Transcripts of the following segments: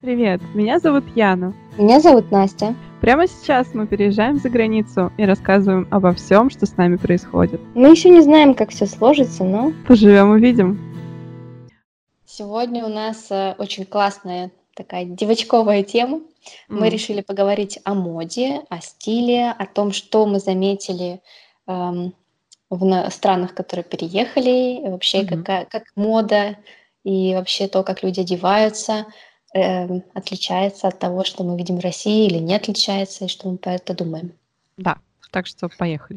Привет, меня зовут Яна. Меня зовут Настя. Прямо сейчас мы переезжаем за границу и рассказываем обо всем, что с нами происходит. Мы еще не знаем, как все сложится, но Поживем, увидим. сегодня у нас очень классная такая девочковая тема. Мы решили поговорить о моде, о стиле, о том, что мы заметили в странах, которые переехали, и вообще Мгм. как мода и вообще то, как люди одеваются, отличается от того, что мы видим в России или не отличается, и что мы про это думаем. Да, так что поехали.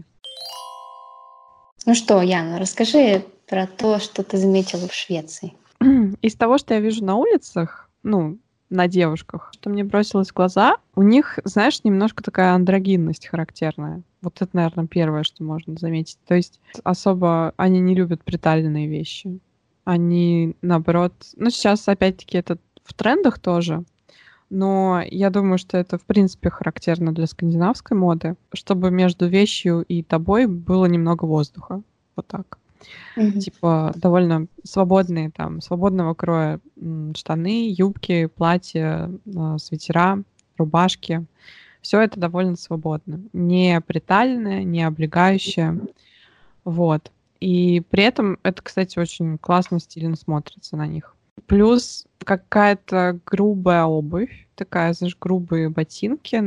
Ну что, Яна, расскажи про то, что ты заметила в Швеции. Из того, что я вижу на улицах, на девушках, что мне бросилось в глаза, у них, знаешь, немножко такая андрогинность характерная. Вот это, наверное, первое, что можно заметить. То есть особо они не любят приталенные вещи. Они, наоборот... Ну, сейчас, опять-таки, это в трендах тоже. Но я думаю, что это, в принципе, характерно для скандинавской моды, чтобы между вещью и тобой было немного воздуха. Вот так. Мгм. Типа довольно свободные, там, свободного кроя штаны, юбки, платья, свитера, рубашки. Все это довольно свободно. Не приталенное, не облегающее. Вот. И при этом это, кстати, очень классно, стильно смотрится на них. Плюс какая-то грубая обувь, такая, знаешь, грубые ботинки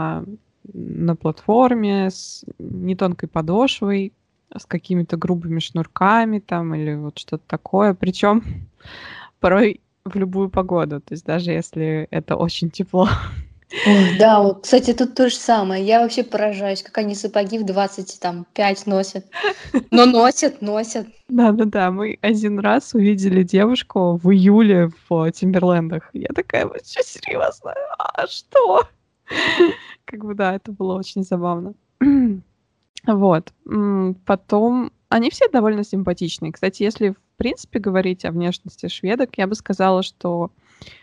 на платформе с нетонкой подошвой, с какими-то грубыми шнурками там или вот что-то такое. Причем порой в любую погоду, то есть даже если это очень тепло. Ой, да, вот, кстати, тут то же самое. Я вообще поражаюсь, как они сапоги в 25 носят. Но носят. Да-да-да, мы один раз увидели девушку в июле в Тимберлендах. Я такая: "Вы чё, серьёзно? А что?" Как бы да, это было очень забавно. Вот. Потом они все довольно симпатичные. Кстати, если в принципе говорить о внешности шведок, я бы сказала, что,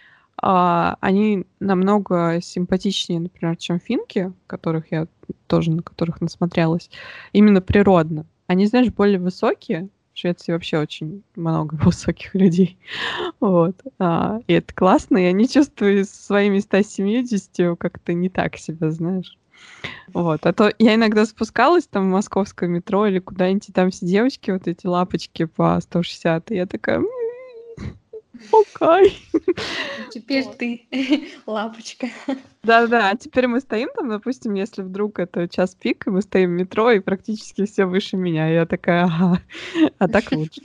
они намного симпатичнее, например, чем финки, на которых насмотрелась, именно природно. Они, знаешь, более высокие. В Швеции вообще очень много высоких людей. Вот. И это классно. Я не чувствую своими 170 как-то не так себя, знаешь. Вот. А то я иногда спускалась там в московское метро или куда-нибудь, и там все девочки, вот эти лапочки по 160, и я такая: окей. Теперь ты лапочка. Да-да, а теперь мы стоим там, допустим, если вдруг это час пик, и мы стоим в метро, и практически все выше меня. Я такая: "Ага, а так лучше".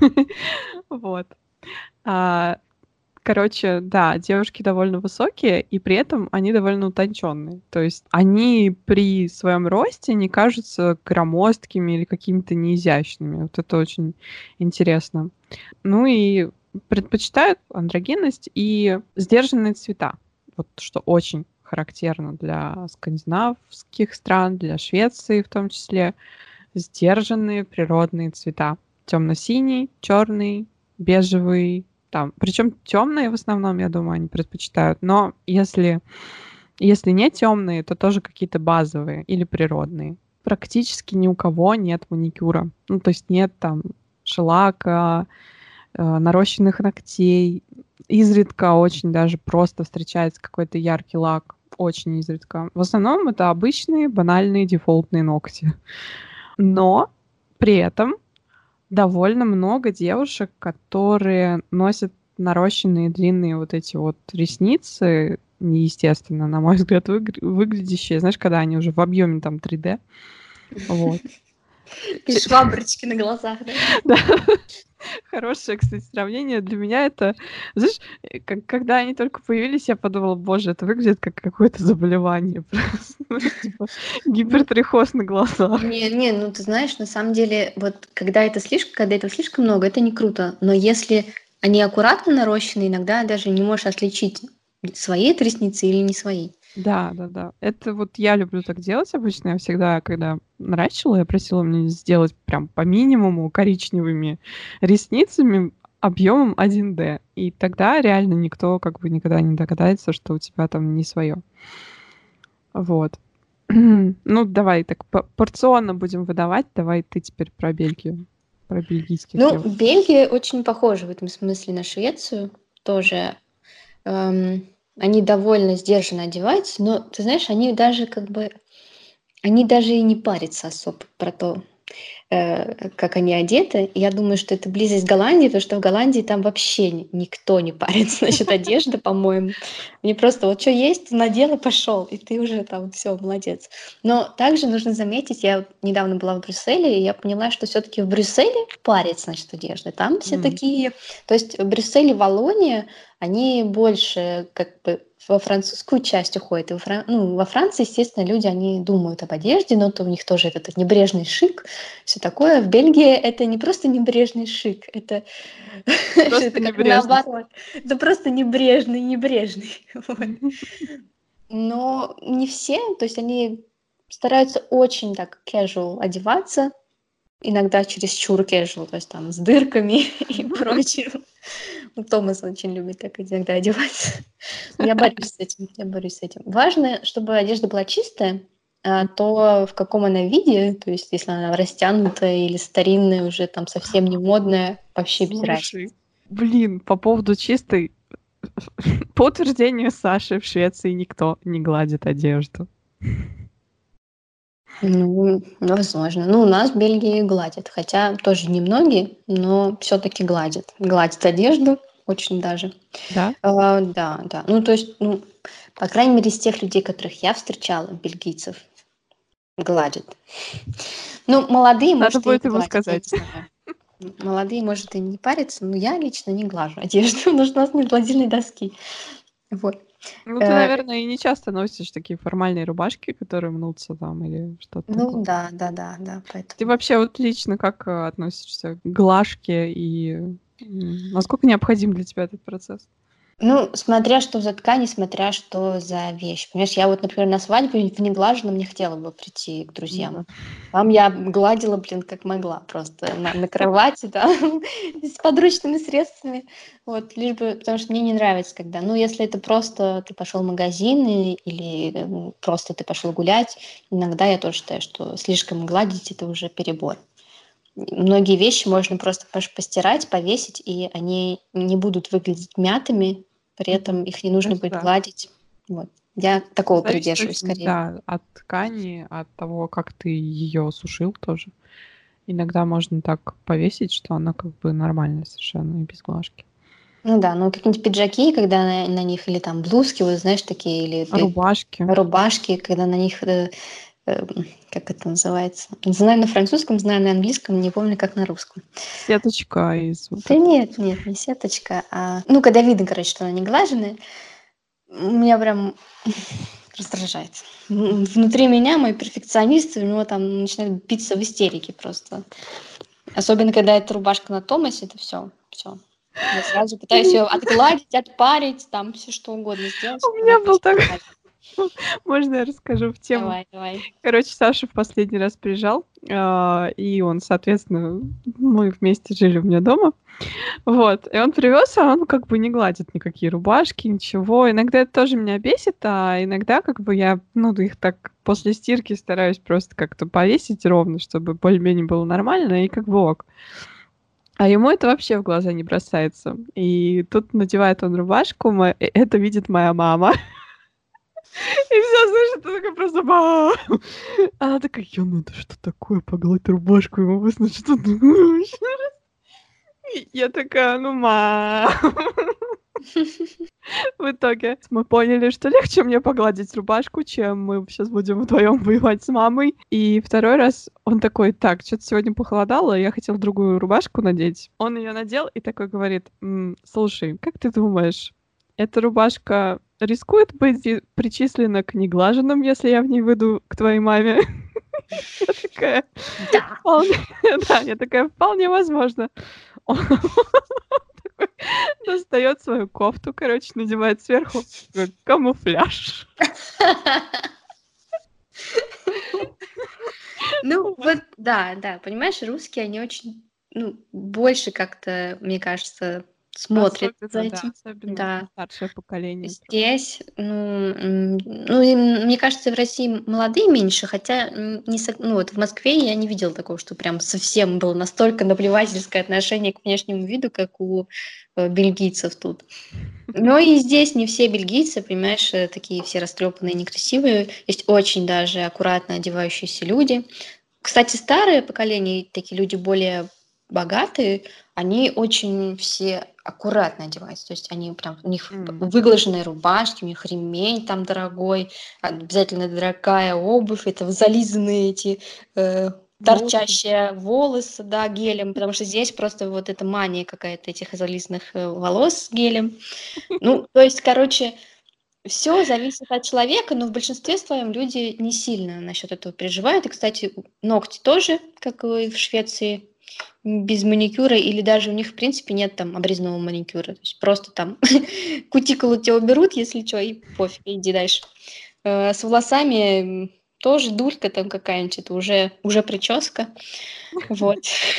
Вот. А Короче, да, девушки довольно высокие, и при этом они довольно утонченные. То есть они при своем росте не кажутся громоздкими или какими-то неизящными. Вот это очень интересно. Ну и предпочитают андрогинность и сдержанные цвета. Вот что очень характерно для скандинавских стран, для Швеции в том числе. Сдержанные природные цвета. Темно-синий, черный, бежевый, там. Причем темные в основном, я думаю, они предпочитают. Но если не темные, то тоже какие-то базовые или природные. Практически ни у кого нет маникюра. Ну, то есть нет там шелака, нарощенных ногтей. Изредка очень даже просто встречается какой-то яркий лак. Очень изредка. В основном это обычные банальные дефолтные ногти. Но при этом довольно много девушек, которые носят нарощенные длинные вот эти вот ресницы, неестественно, на мой взгляд, выглядящие, знаешь, когда они уже в объеме там 3D. Вот. И шваброчки на глазах, да? Да. Хорошее, кстати, сравнение. Для меня это, знаешь, когда они только появились, я подумала: боже, это выглядит как какое-то заболевание просто. Ну, типа Ну, гипертрихоз на глазах. не, ну ты знаешь, на самом деле, вот когда этого слишком много, это не круто. Но если они аккуратно нарощены, иногда даже не можешь отличить, свои это ресницы или не свои. Да-да-да. Это вот я люблю так делать обычно. Я всегда, когда наращивала, я просила мне сделать прям по минимуму коричневыми ресницами объемом 1D. И тогда реально никто как бы никогда не догадается, что у тебя там не свое. Вот. Ну, давай так порционно будем выдавать. Давай ты теперь про Бельгию, про бельгийских Ну, девушек. Бельгия очень похожа в этом смысле на Швецию тоже. Эм, они довольно сдержанно одеваются, но, ты знаешь, они даже и не парятся особо про то, как они одеты. Я думаю, что это близость Голландии, потому что в Голландии там вообще никто не парится насчет одежды, по-моему. Они просто вот что есть, надел и пошел, и ты уже там все, молодец. Но также нужно заметить, я вот недавно была в Брюсселе, и я поняла, что все-таки в Брюсселе парятся насчет одежды. Там все такие, то есть в Брюсселе, Валлония, они больше как бы во французскую часть уходят. И во Франции, естественно, люди, они думают об одежде, но то у них тоже этот небрежный шик, все такое. В Бельгии это не просто небрежный шик, это, Просто это как небрежность. наоборот. Это просто небрежный, небрежный. Вот. Но не все, то есть они стараются очень так casual одеваться, иногда чересчур casual, то есть там с дырками и прочим. Томас очень любит так иногда одеваться. Но я борюсь с этим, я борюсь с этим. Важно, чтобы одежда была чистая, а то в каком она виде, то есть если она растянутая или старинная, уже там совсем не модная, вообще без разницы. Слушай, блин, по поводу чистой, по утверждению Саши, в Швеции никто не гладит одежду. Ну, возможно. Ну, у нас в Бельгии гладят, хотя тоже немногие, но все-таки гладят. Гладят одежду очень даже. Да? Да, да. Ну, то есть, ну, по крайней мере, из тех людей, которых я встречала, бельгийцев, гладят. Ну, молодые, Надо может, и будет не ему гладят, я не сказать. знаю. Молодые, может, и не парятся, но я лично не глажу одежду, потому что у нас нет гладильной доски. Вот. Ну, ты, Э, наверное, и не часто носишь такие формальные рубашки, которые мнутся там или что-то Ну, такое. да, да, да, да, Ты поэтому. вообще вот лично как относишься к глажке и насколько необходим для тебя этот процесс? Ну, смотря что за ткань и смотря что за вещь. Понимаешь, я вот, например, на свадьбе в неглаженном не хотела бы прийти к друзьям. Да. Там я гладила, блин, как могла, просто на кровати, там, с подручными средствами. Вот, лишь бы, потому что мне не нравится, когда, ну, если это просто ты пошел в магазин или просто ты пошел гулять, иногда я тоже считаю, что слишком гладить это уже перебор. Многие вещи можно просто постирать, повесить, и они не будут выглядеть мятыми, при Мгм. этом их не нужно Это будет да. гладить. Вот. Я такого Зависит придерживаюсь очень, скорее. да, от ткани, от того, как ты ее сушил тоже. Иногда можно так повесить, что она как бы нормальная совершенно и без глажки. Ну да, но какие-нибудь пиджаки, когда на них, или там блузки, вот знаешь, такие, или Рубашки. рубашки, когда на них, э, как это называется? Знаю на французском, знаю на английском, не помню, как на русском. Сеточка из вот Да этого. нет, нет, не сеточка, ну, когда видно, короче, что она не глаженная, меня прям раздражает. Внутри меня мой перфекционист, у него там начинает биться в истерике просто. Особенно, когда это рубашка на Томасе, это все. Я сразу пытаюсь ее отгладить, отпарить, там все что угодно сделать, У чтобы она меня был просто так не гладила. можно я расскажу в тему? Давай, давай. Короче, Саша в последний раз приезжал, и он, соответственно, мы вместе жили у меня дома. Вот, и он привез, а он как бы не гладит никакие рубашки, ничего. Иногда это тоже меня бесит, а иногда как бы я, ну, их так после стирки стараюсь просто как-то повесить ровно, чтобы более-менее было нормально, и как бы ок. А ему это вообще в глаза не бросается. И тут надевает он рубашку, это видит моя мама. И все, знаешь, это такое просто бам! Она такая: "Я, ну это что такое? Погладь рубашку ему выснуть, что ты думаешь?" И я такая: "Ну, ма". В итоге мы поняли, что легче мне погладить рубашку, чем мы сейчас будем вдвоем воевать с мамой. И второй раз он такой: "Так, что то сегодня похолодало, я хотел другую рубашку надеть". Он ее надел и такой говорит: "Слушай, как ты думаешь, эта рубашка рискует быть причислена к неглаженным, если я в ней выйду к твоей маме?" Я такая: Да. "Вполне", да, я такая: "Вполне возможно". Он такой достаёт свою кофту, короче, надевает сверху, такой камуфляж. Ну, Вот. вот да, да, понимаешь, русские, они очень, ну, больше как-то, мне кажется, смотрит за Особенно, да, этим. особенно Да. старшее поколение. Здесь, ну, и мне кажется, в России молодые меньше, хотя ну, вот в Москве я не видела такого, что прям совсем было настолько наплевательское отношение к внешнему виду, как у бельгийцев тут. Но и здесь не все бельгийцы, понимаешь, такие все растрепанные, некрасивые. Есть очень даже аккуратно одевающиеся люди. Кстати, старое поколение, такие люди более богатые, они очень все аккуратно одеваются. То есть они прям, у них М. выглаженные рубашки, у них ремень там дорогой, обязательно дорогая обувь, это зализанные эти Волосы. торчащие волосы, да, гелем, потому что здесь просто вот эта мания какая-то этих зализанных волос гелем. Ну, то есть, короче, все зависит от человека, но в большинстве своем люди не сильно насчет этого переживают. И, кстати, ногти тоже, как и в Швеции, без маникюра, или даже у них, в принципе, нет там обрезного маникюра. То есть просто там кутикулу тебя уберут, если что, и пофиг, иди дальше. С волосами тоже дулька там какая-нибудь, это уже прическа. Вот.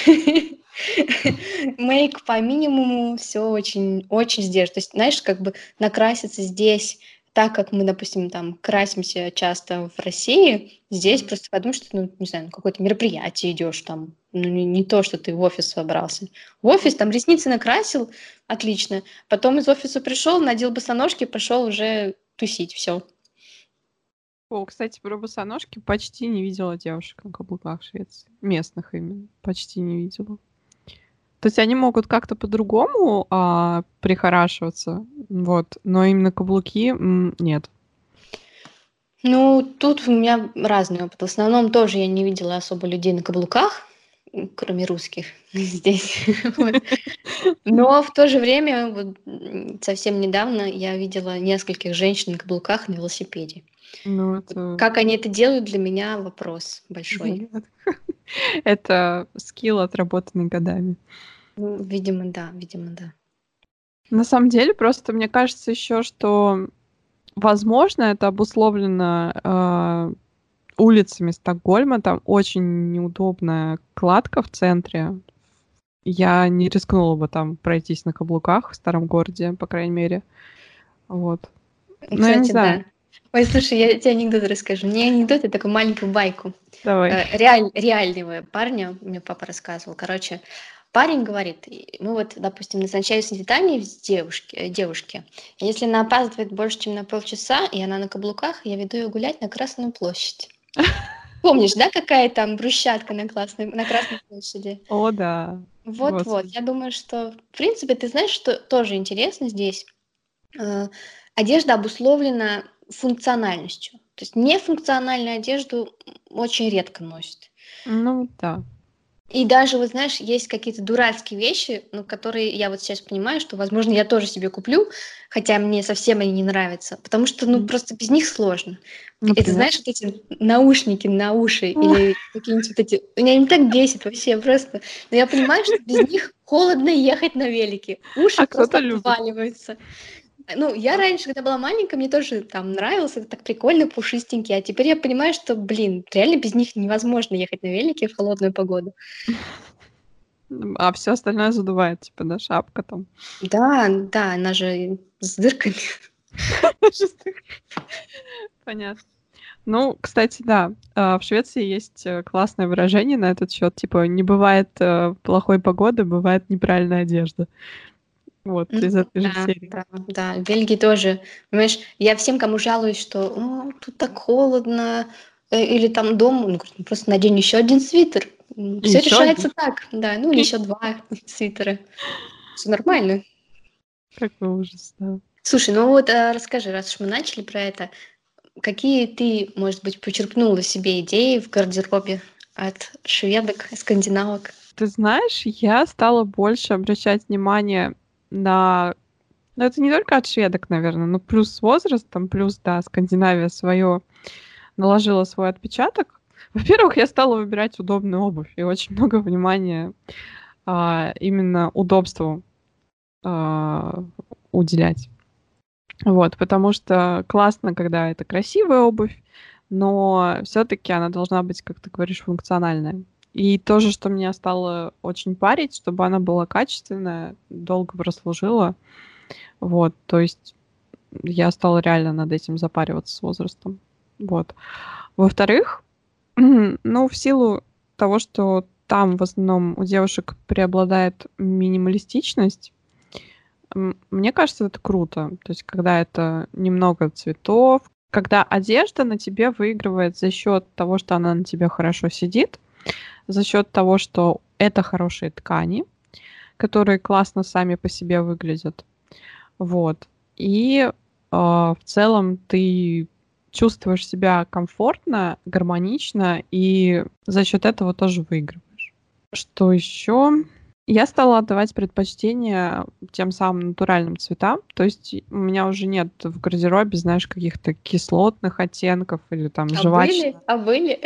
Мейк по минимуму, все очень очень сдержанно. То есть, знаешь, как бы накраситься здесь так, как мы, допустим, там красимся часто в России, здесь Мгм. просто потому, что, ну, не знаю, на какое-то мероприятие идешь там, ну, не то, что ты в офис собрался. В офис там ресницы накрасил, отлично, потом из офиса пришел, надел босоножки, пошел уже тусить, все. О, кстати, про босоножки почти не видела девушек на каблуках в Швеции. Местных именно. Почти не видела. То есть они могут как-то по-другому прихорашиваться, вот, но именно каблуки нет. Ну, тут у меня разный опыт. В основном тоже я не видела особо людей на каблуках, кроме русских здесь. Вот. Но в то же время, вот, совсем недавно я видела нескольких женщин на каблуках на велосипеде. Ну, Вот это как они это делают, для меня вопрос большой. загадка. Это скилл, отработанный годами. Ну, видимо, да, видимо, да. На самом деле, просто мне кажется еще, что, возможно, это обусловлено улицами Стокгольма. Там очень неудобная кладка в центре. Я не рискнула бы там пройтись на каблуках в старом городе, по крайней мере. Вот. Ну, я не Кстати, знаю. да. Ой, слушай, я тебе анекдот расскажу. Не анекдот, а такую маленькую байку. Давай. Реального парня, мне папа рассказывал. Короче, парень говорит, мы вот, допустим, назначаем свидание с девушке. Если она опаздывает больше, чем на полчаса, и она на каблуках, я веду ее гулять на Красную площадь. Помнишь, да, какая там брусчатка на Красной площади? О, да. Вот-вот. Господи. Я думаю, что, в принципе, ты знаешь, что тоже интересно здесь? Э, Одежда обусловлена функциональностью. То есть нефункциональную одежду очень редко носят. Ну, да. И даже, вот знаешь, есть какие-то дурацкие вещи, ну, которые я вот сейчас понимаю, что, возможно, я тоже себе куплю, хотя мне совсем они не нравятся, потому что, ну, М. просто без них сложно. Это, Например? знаешь, вот эти наушники на уши или какие-нибудь вот эти... Меня они так бесит вообще просто. Но я понимаю, что без них холодно ехать на велике. Уши А просто кто-то любит. обваливаются. Ну, я раньше, когда была маленькая, мне тоже там нравилось, это так прикольно, пушистенькие. А теперь я понимаю, что, блин, реально без них невозможно ехать на велике в холодную погоду. А все остальное задувает, типа, да, шапка там. Да, да, она же с дырками. Понятно. Ну, кстати, да, в Швеции есть классное выражение на этот счет, типа, не бывает плохой погоды, бывает неправильная одежда. Вот, Ну из этой же да, серии. да, да. В Бельгии тоже. Понимаешь, я всем, кому жалуюсь, что тут так холодно, или там дома, ну, говорю, «Ну, просто надень еще один свитер. И Все еще один. решается так, да, ну или еще два свитера. Все нормально. Какой ужас, да. Слушай, ну вот расскажи, раз уж мы начали про это, какие ты, может быть, почерпнула себе идеи в гардеробе от шведок, скандинавок? Ты знаешь, я стала больше обращать внимание на... Ну, это не только от шведок, наверное, но плюс с возрастом, плюс, да, Скандинавия свое наложила свой отпечаток. Во-первых, я стала выбирать удобную обувь, и очень много внимания именно удобству а, уделять. Вот, потому что классно, когда это красивая обувь, но все-таки она должна быть, как ты говоришь, функциональная. И тоже, что меня стало очень парить, чтобы она была качественная, долго прослужила. Вот, то есть я стала реально над этим запариваться с возрастом. Вот. Во-вторых, ну, в силу того, что там в основном у девушек преобладает минималистичность, мне кажется, это круто. То есть, когда это немного цветов, когда одежда на тебе выигрывает за счет того, что она на тебе хорошо сидит, за счет того, что это хорошие ткани, которые классно сами по себе выглядят. Вот. И в целом ты чувствуешь себя комфортно, гармонично, и за счет этого тоже выигрываешь. Что еще? Я стала отдавать предпочтение тем самым натуральным цветам. То есть у меня уже нет в гардеробе, знаешь, каких-то кислотных оттенков или там А жвачных. были? А были?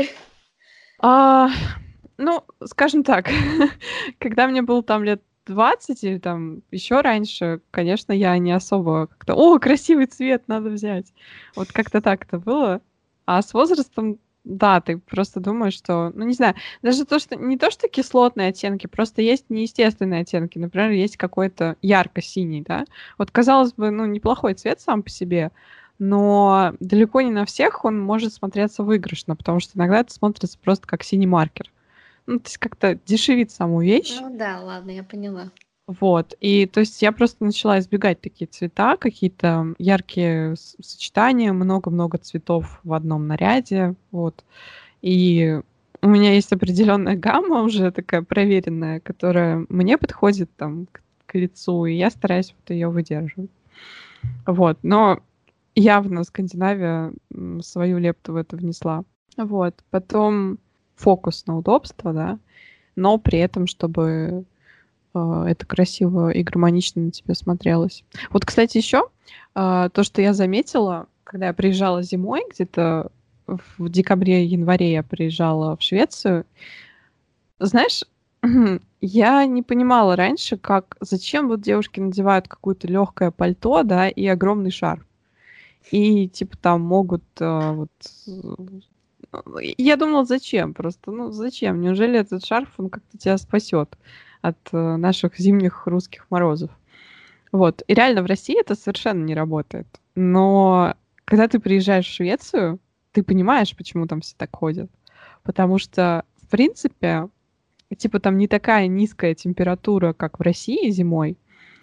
А, ну, скажем так, когда мне было там лет 20 или там еще раньше, конечно, я не особо как-то: "О, красивый цвет, надо взять". Вот как-то так это было. А с возрастом, да, ты просто думаешь, что, ну, не знаю, даже то, что не то, что кислотные оттенки, просто есть неестественные оттенки. Например, есть какой-то ярко-синий, да. Вот, казалось бы, ну, неплохой цвет сам по себе, но далеко не на всех он может смотреться выигрышно, потому что иногда это смотрится просто как синий маркер. Ну, то есть как-то дешевит саму вещь. Ну да, ладно, я поняла. Вот. И то есть я просто начала избегать такие цвета, какие-то яркие сочетания, много-много цветов в одном наряде. Вот. И у меня есть определенная гамма уже такая проверенная, которая мне подходит там к лицу, и я стараюсь вот ее выдерживать. Вот. Но явно Скандинавия свою лепту в это внесла. Вот. Потом фокус на удобство, да, но при этом, чтобы это красиво и гармонично на тебе смотрелось. Вот, кстати, еще то, что я заметила, когда я приезжала зимой, где-то в декабре-январе я приезжала в Швецию, знаешь, я не понимала раньше, зачем вот девушки надевают какое-то легкое пальто, да, и огромный шарф. И типа там могут я думала, зачем просто, ну зачем? Неужели этот шарф, он как-то тебя спасет от наших зимних русских морозов? Вот. И реально в России это совершенно не работает. Но когда ты приезжаешь в Швецию, ты понимаешь, почему там все так ходят. Потому что, в принципе, типа там не такая низкая температура, как в России зимой,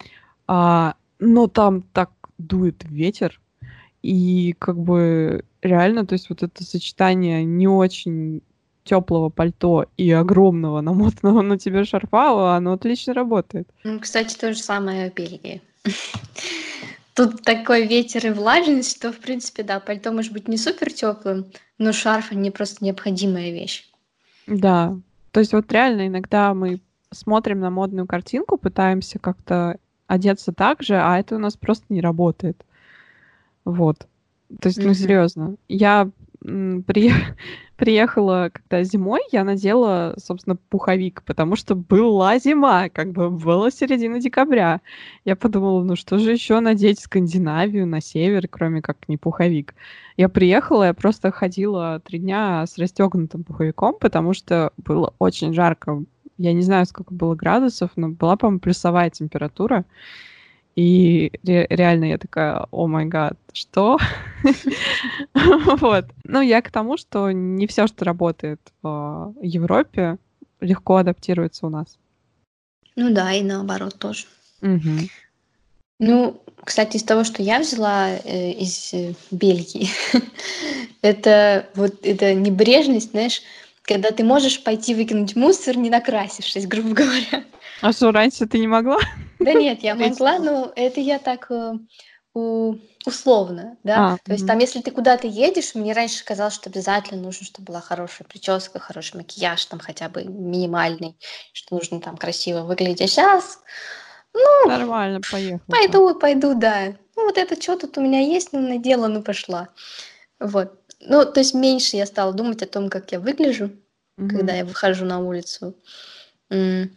но там так дует ветер, и как бы реально, то есть вот это сочетание не очень теплого пальто и огромного намотанного на тебе шарфа, оно отлично работает. Ну, кстати, то же самое в Бельгии. Тут такой ветер и влажность, что, в принципе, да, пальто может быть не супер теплым, но шарф мне просто необходимая вещь. Да, то есть вот реально иногда мы смотрим на модную картинку, пытаемся как-то одеться так же, а это у нас просто не работает. Вот. То есть, ну, Мгм. серьезно. Я приехала, когда зимой, я надела, собственно, пуховик, потому что была зима, как бы была середина декабря. Я подумала, ну что же еще надеть в Скандинавию, на север, кроме как не пуховик. Я приехала, я просто ходила 3 дня с расстегнутым пуховиком, потому что было очень жарко. Я не знаю, сколько было градусов, но была, по-моему, плюсовая температура. И реально я такая: "О май гад, что?" Вот. Ну, я к тому, что не все, что работает в Европе, легко адаптируется у нас. Ну да, и наоборот тоже. Мгм. Ну, кстати, из того, что я взяла из Бельгии, это вот эта небрежность, знаешь, когда ты можешь пойти выкинуть мусор, не накрасившись, грубо говоря. А что, раньше ты не могла? Да нет, я Или могла, типа но это я так условно, да. То есть там, если ты куда-то едешь, мне раньше казалось, что обязательно нужно, чтобы была хорошая прическа, хороший макияж, там хотя бы минимальный, что нужно там красиво выглядеть. А сейчас, ну, нормально, поехал так. пойду, да. Ну, вот это что тут у меня есть, ну, надела, ну, пошла. Вот. Ну, то есть меньше я стала думать о том, как я выгляжу, когда Мгм. я выхожу на улицу. М.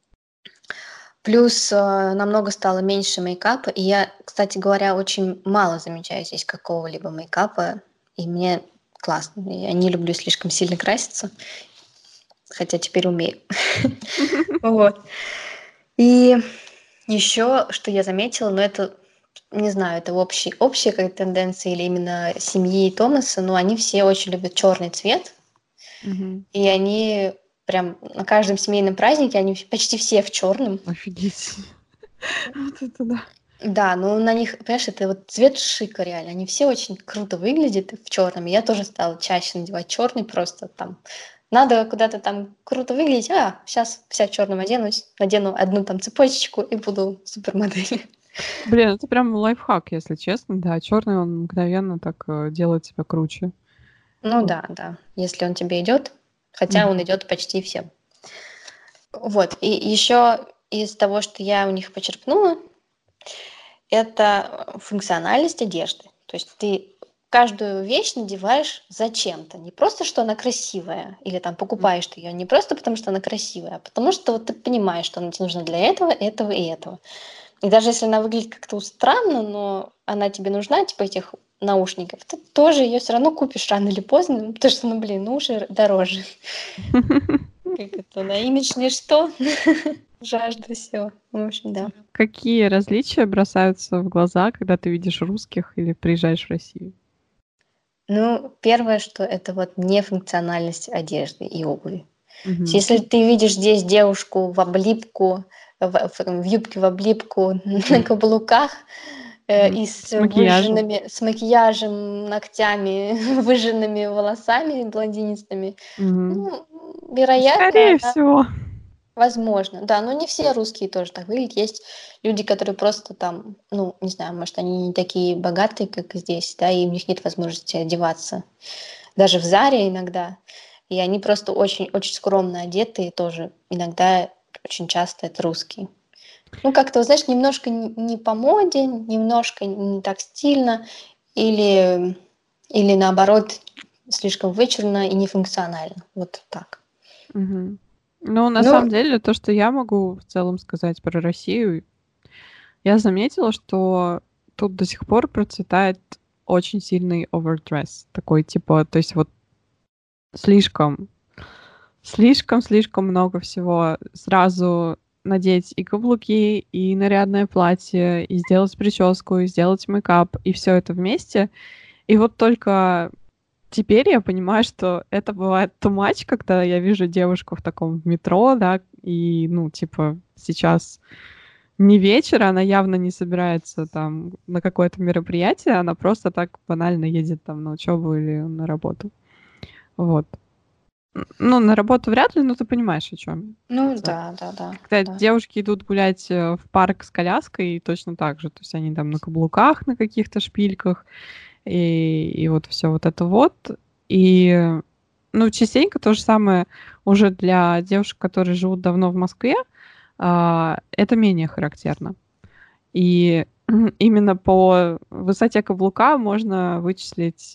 Плюс намного стало меньше мейкапа. И я, кстати говоря, очень мало замечаю здесь какого-либо мейкапа. И мне классно. Я не люблю слишком сильно краситься. хотя теперь умею. Вот. И еще, что я заметила, но это, не знаю, это общая какая-то тенденция или именно семьи Томаса, но они все очень любят черный цвет, Мгм. и они прям на каждом семейном празднике, они почти все в черном. Офигеть. Вот это да. Да, но на них, понимаешь, это вот цвет шика реально. Они все очень круто выглядят в черном. Я тоже стала чаще надевать черный, просто там надо куда-то там круто выглядеть. Сейчас вся в черном оденусь, надену одну там цепочечку и буду супермоделью. Блин, это прям лайфхак, если честно. Да, черный он мгновенно так делает тебя круче. Ну Вот. да, да, если он тебе идет, хотя Мгм. он идет почти всем. Вот, и еще из того, что я у них почерпнула, это функциональность одежды. То есть ты каждую вещь надеваешь зачем-то. Не просто, что она красивая, или там покупаешь ты ее не просто потому, что она красивая, а потому что вот ты понимаешь, что она тебе нужна для этого, этого и этого. И даже если она выглядит как-то странно, но она тебе нужна, типа этих наушников, ты тоже ее все равно купишь рано или поздно, потому что, уши дороже. Как это, на имидж ничто, жажда все. В общем, да. Какие различия бросаются в глаза, когда ты видишь русских или приезжаешь в Россию? Ну, первое, что это вот нефункциональность одежды и обуви. То есть Мгм. если ты видишь здесь девушку в облипку, в юбке в облипку, на Мгм. каблуках, Мгм. и С макияжем. с макияжем, ногтями, выжженными волосами блондинистыми, Мгм. ну, вероятно, Скорее она всего. возможно. Да, но не все русские тоже так выглядят. Есть люди, которые просто там, ну, не знаю, может, они не такие богатые, как здесь, да, и у них нет возможности одеваться. Даже в Заре иногда. И они просто очень-очень скромно одеты, и тоже иногда, очень часто это русские. Ну, как-то, знаешь, немножко не по моде, немножко не так стильно, или, или наоборот, слишком вычурно и нефункционально. Вот так. Мгм. Ну, на Ну, самом деле, то, что я могу в целом сказать про Россию, я заметила, что тут до сих пор процветает очень сильный овердресс. Такой, типа, то есть вот слишком, слишком много всего. Сразу надеть и каблуки, и нарядное платье, и сделать прическу, и сделать мейкап, и все это вместе. И вот только теперь я понимаю, что это бывает too much, когда я вижу девушку в таком метро, да, и, ну, типа, сейчас не вечер, она явно не собирается там на какое-то мероприятие, она просто так банально едет там на учебу или на работу. Вот. Ну, на работу вряд ли, но ты понимаешь, о чем ну я. да, да, да, Когда да. девушки идут гулять в парк с коляской, точно так же. То есть они там на каблуках, на каких-то шпильках, и вот все вот это вот. И, ну, частенько то же самое уже для девушек, которые живут давно в Москве, это менее характерно. И именно по высоте каблука можно вычислить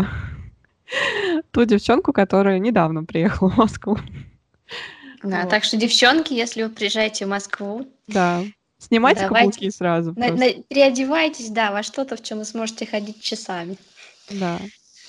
ту девчонку, которая недавно приехала в Москву. Да, Вот. так что, девчонки, если вы приезжаете в Москву, Да. Снимайте давайте каблуки сразу просто. переодевайтесь, да, во что-то, в чем вы сможете ходить часами. Да.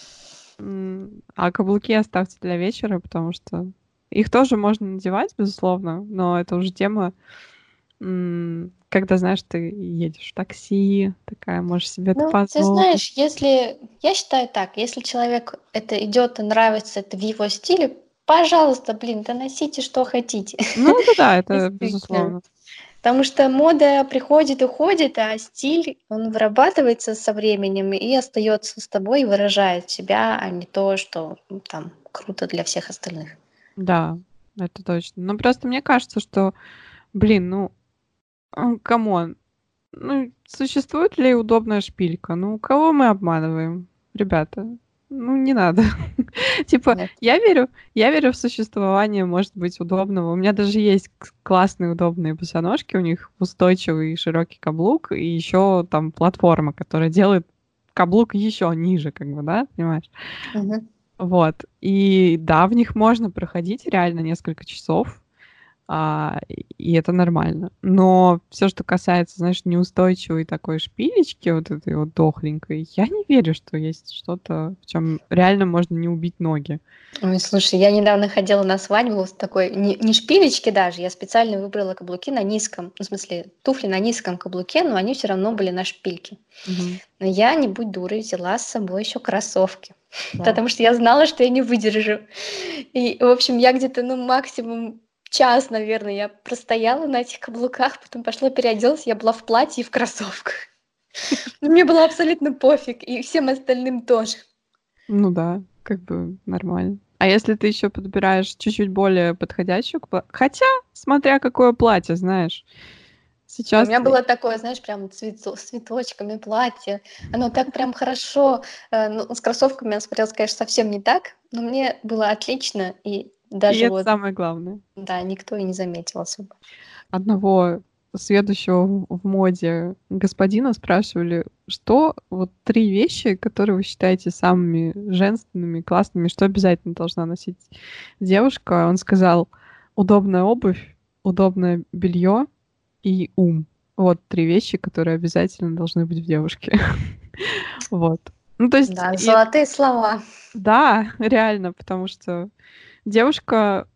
А каблуки оставьте для вечера, потому что их тоже можно надевать, безусловно, но это уже тема, когда, знаешь, ты едешь в такси, такая, можешь себе это Ну, ты позволить. знаешь, если я считаю так, если человек это идет и нравится, это в его стиле, пожалуйста, блин, да носите что хотите. Ну, это да, это Действительно. безусловно. Потому что мода приходит, уходит, а стиль, он вырабатывается со временем и остается с тобой, и выражает себя, а не то, что там круто для всех остальных. Да, это точно. Но просто мне кажется, что, блин, ну, камон, ну, существует ли удобная шпилька? Ну, кого мы обманываем, ребята? Ну, не надо. Типа, Нет. я верю в существование, может быть, удобного. У меня даже есть классные удобные босоножки, у них устойчивый и широкий каблук, и еще там платформа, которая делает каблук еще ниже, как бы, да, понимаешь? Мгм. Вот. И да, в них можно проходить реально несколько часов. и это нормально. Но все, что касается, знаешь, неустойчивой такой шпилечки, вот этой вот дохленькой, я не верю, что есть что-то, в чем реально можно не убить ноги. Ой, слушай, я недавно ходила на свадьбу с такой, не шпилечки даже, я специально выбрала каблуки на низком, ну, в смысле, туфли на низком каблуке, но они все равно были на шпильке. Мгм. Но я, не будь дурой, взяла с собой еще кроссовки, Да. потому что я знала, что я не выдержу. И, в общем, я где-то, ну, максимум час, наверное, я простояла на этих каблуках, потом пошла переоделась, я была в платье и в кроссовках. Но мне было абсолютно пофиг, и всем остальным тоже. Ну да, как бы нормально. А если ты еще подбираешь чуть-чуть более подходящую хотя, смотря какое платье, знаешь. Ой, у Сейчас меня было такое, знаешь, прям с цветочками платье. Оно так прям хорошо. Ну, с кроссовками оно смотрелось, конечно, совсем не так, но мне было отлично, и и даже это вот, самое главное. да, никто и не заметил особо. Одного сведущего в моде господина спрашивали, что вот 3 вещи, которые вы считаете самыми женственными, классными, что обязательно должна носить девушка. Он сказал: удобная обувь, удобное белье и ум. Вот 3 вещи, которые обязательно должны быть в девушке. Вот. Ну, то есть, Да, золотые слова. да, реально, потому что девушка,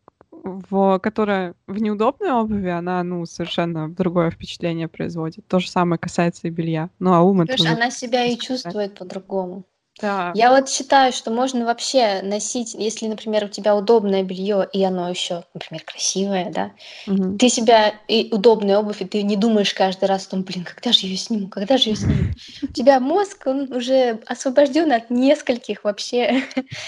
которая в неудобной обуви, она, ну, совершенно другое впечатление производит. То же самое касается и белья. Ну, а ум — это Понимаешь, уже она себя не и сказать. чувствует по-другому. Да. Я вот считаю, что можно вообще носить, если, например, у тебя удобное белье, и оно еще, например, красивое, да, Мгм. ты себя и удобная обувь, и ты не думаешь каждый раз о том: "Блин, когда же я её сниму, когда же я её сниму?" У тебя мозг, он уже освобожден от нескольких вообще,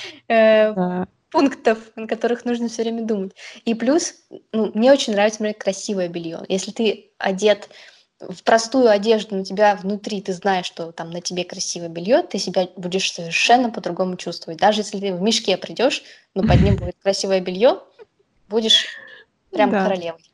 э, Да. пунктов, о которых нужно все время думать. И плюс, ну, мне очень нравится, например, красивое белье. Если ты одет в простую одежду, на тебя внутри ты знаешь, что там на тебе красивое белье, ты себя будешь совершенно по-другому чувствовать. Даже если ты в мешке придешь, но под ним будет красивое белье, будешь прям Да. королевой.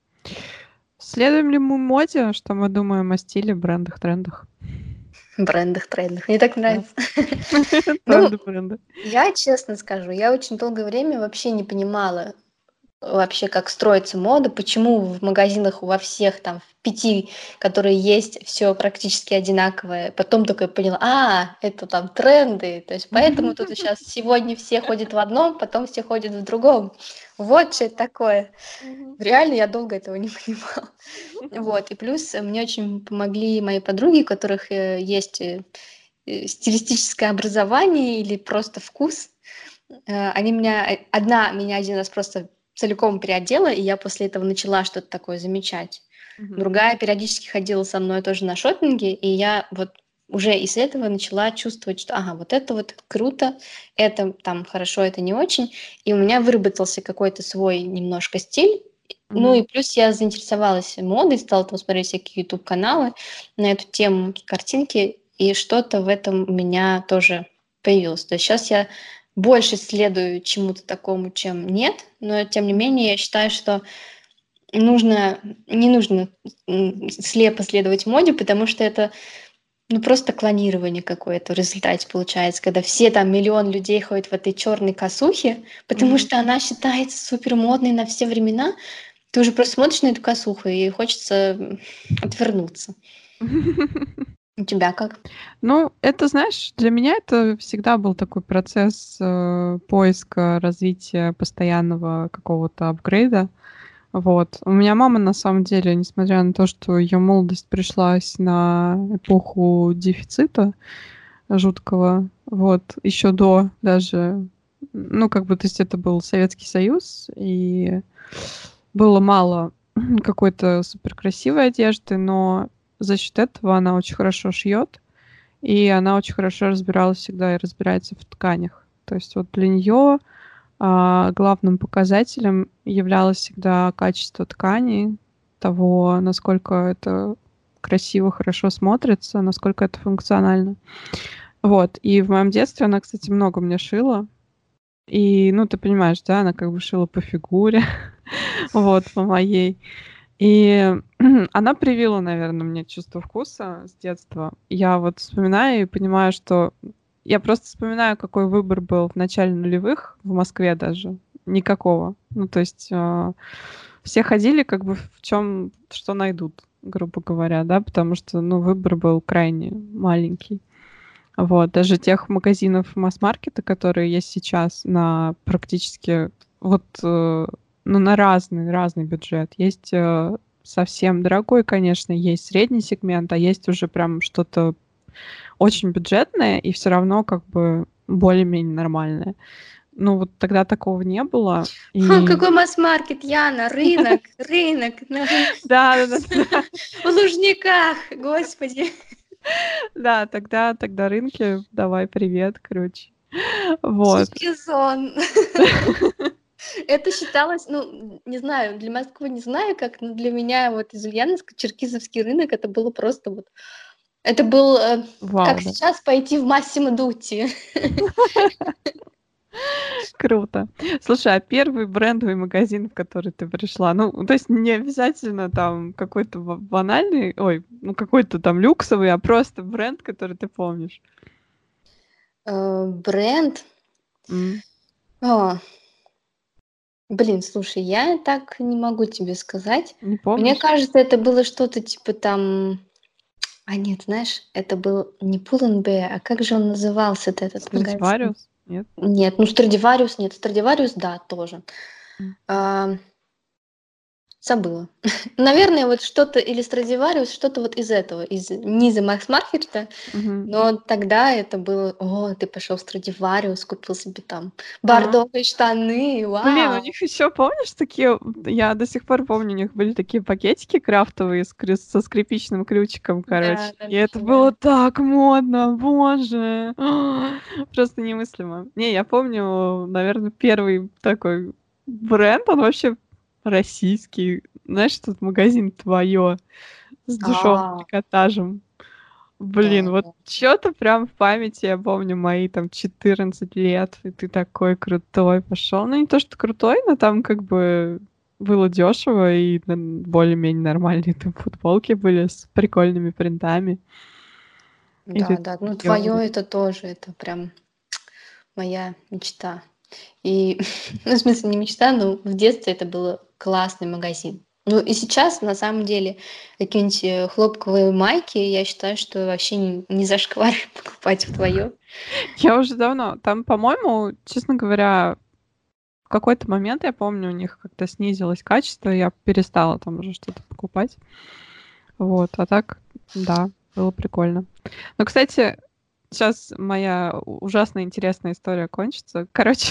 Следуем ли мы моде? Что мы думаем о стиле, брендах, трендах? Брендах, трендах. Мне так Да. нравится. Ну, Тренды, бренды. я честно скажу, я очень долгое время вообще не понимала, вообще, как строится мода, почему в магазинах во всех там в 5, которые есть, все практически одинаковое. Потом только я поняла: это там тренды, то есть поэтому тут сейчас сегодня все ходят в одном, потом все ходят в другом. Вот что это такое. Мгм. Реально я долго этого не понимала. Вот, и плюс, мне очень помогли мои подруги, у которых, есть, стилистическое образование или просто вкус. Они меня, одна меня один раз просто целиком переодела, и я после этого начала что-то такое замечать. Мгм. Другая периодически ходила со мной тоже на шопинге, и я вот уже из этого начала чувствовать, что, ага, вот это вот круто, это там хорошо, это не очень. И у меня выработался какой-то свой немножко стиль. Ну и Мгм. плюс я заинтересовалась модой, стала там смотреть всякие YouTube-каналы на эту тему, картинки, и что-то в этом у меня тоже появилось. То есть сейчас я больше следую чему-то такому, чем нет, но тем не Мгм. менее я считаю, что не нужно слепо следовать моде, потому что это, ну, просто клонирование какое-то в результате получается, когда все там миллион людей ходят в этой черной косухе, потому Мгм. что она считается супер модной на все времена. Ты уже просто смотришь на эту косуху, и хочется отвернуться. У тебя как? Ну, это, знаешь, для меня это всегда был такой процесс, поиска, развития, постоянного какого-то апгрейда. Вот. У меня мама, на самом деле, несмотря на то, что ее молодость пришлась на эпоху дефицита жуткого, вот, еще до даже, ну, как бы, то есть это был Советский Союз, и было мало какой-то суперкрасивой одежды, но за счет этого она очень хорошо шьет, и она очень хорошо разбиралась всегда и разбирается в тканях. То есть вот для нее главным показателем являлось всегда качество ткани, того, насколько это красиво, хорошо смотрится, насколько это функционально. Вот. И в моем детстве она, кстати, много мне шила. И, ну, ты понимаешь, да, она как бы шила по фигуре, вот, по моей. И она привила, наверное, мне чувство вкуса с детства. Я вот вспоминаю и понимаю, что я просто вспоминаю, какой выбор был в начале нулевых в Москве даже. Никакого. Ну, то есть все ходили как бы в чем, что найдут, грубо говоря, да, потому что, ну, выбор был крайне маленький. Вот, даже тех магазинов масс-маркета, которые есть сейчас на практически вот, ну, на разный бюджет. Есть совсем дорогой, конечно, есть средний сегмент, а есть уже прям что-то очень бюджетное и все равно как бы более-менее нормальное. Ну, вот тогда такого не было. И Какой масс-маркет, Яна, рынок, рынок да-да-да. в Лужниках, господи. Да, тогда рынки, давай привет, короче. Вот. Сезон. Это считалось, ну, не знаю, для Москвы не знаю как, но для меня вот из Ульяновска Черкизовский рынок это было просто вот... Это был, Вау, как да. сейчас пойти в Массимо Дутти. Круто. Слушай, а первый брендовый магазин, в который ты пришла, ну, то есть не обязательно там какой-то банальный, ой, ну, какой-то там люксовый, а просто бренд, который ты помнишь. Бренд? М, А, Блин, слушай, я так не могу тебе сказать. Не Мне помнишь? кажется, это было что-то типа там... А нет, знаешь, это был не Pull&Bear, а как же он назывался-то, этот магазин? Страдивариус? Нет? Нет, ну Страдивариус нет. Страдивариус, да, тоже. М. А, Забыла. Наверное, вот что-то или Страдивариус, что-то вот из этого, из низа Макс-маркета. Мгм. Но тогда это было: "О, ты пошел в Страдивариус, купил себе там А. бордовые штаны, Блин, у вау!" них еще, помнишь, такие, я до сих пор помню, у них были такие пакетики крафтовые со скрипичным ключиком, короче. Да, да, И это да. было так модно, боже, просто немыслимо. Не, я помню, наверное, первый такой бренд, он вообще российский. Знаешь, тут магазин "Твое" с дешевым А, трикотажем. Блин, вот да-да. что-то прям в памяти, я помню мои там 14 лет, и ты такой крутой пошел. Ну, не то, что крутой, но там как бы было дешево, и более-менее нормальные там футболки были с прикольными принтами. И ты Да-да, ну такой: твое это тоже, это прям моя мечта. И, ну, в смысле, не мечта, но в детстве это был классный магазин. Ну и сейчас, на самом деле, какие-нибудь хлопковые майки, я считаю, что вообще не зашкварно покупать в твое. Я уже давно там, по-моему, честно говоря, в какой-то момент, я помню, у них как-то снизилось качество, и я перестала там уже что-то покупать. Вот, а так, да, было прикольно. Ну, кстати, сейчас моя ужасно интересная история кончится.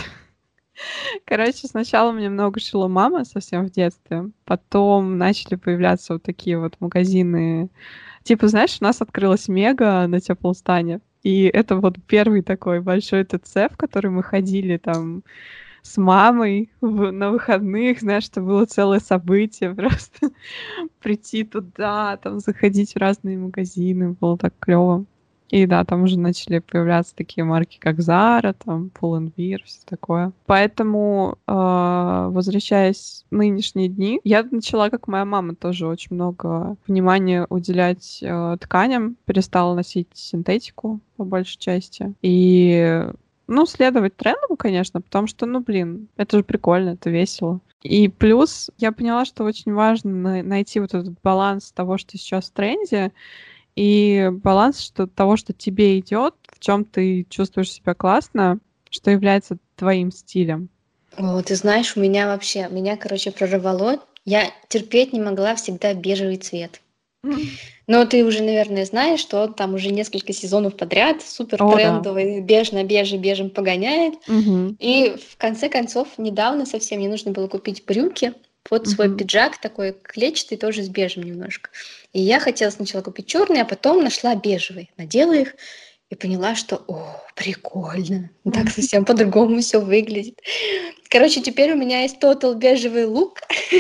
Короче, сначала мне много шила мама совсем в детстве, потом начали появляться вот такие вот магазины. Типа, знаешь, у нас открылась Мега на Теплостане, и это вот первый такой большой ТЦ, в который мы ходили там с мамой на выходных, знаешь, это было целое событие просто прийти туда, там заходить в разные магазины, было так клево. И да, там уже начали появляться такие марки, как Zara, там Pull&Bear, все такое. Поэтому, возвращаясь в нынешние дни, я начала, как моя мама, тоже очень много внимания уделять тканям, перестала носить синтетику по большей части. И ну, следовать трендам, конечно, потому что, ну, блин, это же прикольно, это весело. И плюс я поняла, что очень важно найти вот этот баланс того, что сейчас в тренде, и баланс того, что тебе идет, в чем ты чувствуешь себя классно, что является твоим стилем. О, ты знаешь, меня, короче, прорвало. Я терпеть не могла всегда бежевый цвет. Но ты уже, наверное, знаешь, что он там уже несколько сезонов подряд супер О, да. трендовый, беж на беже бежем погоняет. Мгм. И в конце концов, недавно совсем мне нужно было купить брюки под свой Мгм. пиджак, такой клетчатый, тоже с бежем немножко. И я хотела сначала купить черный, а потом нашла бежевый. Надела их и поняла, что, о, прикольно, так совсем по-другому все выглядит. Короче, теперь у меня есть тотал бежевый лук.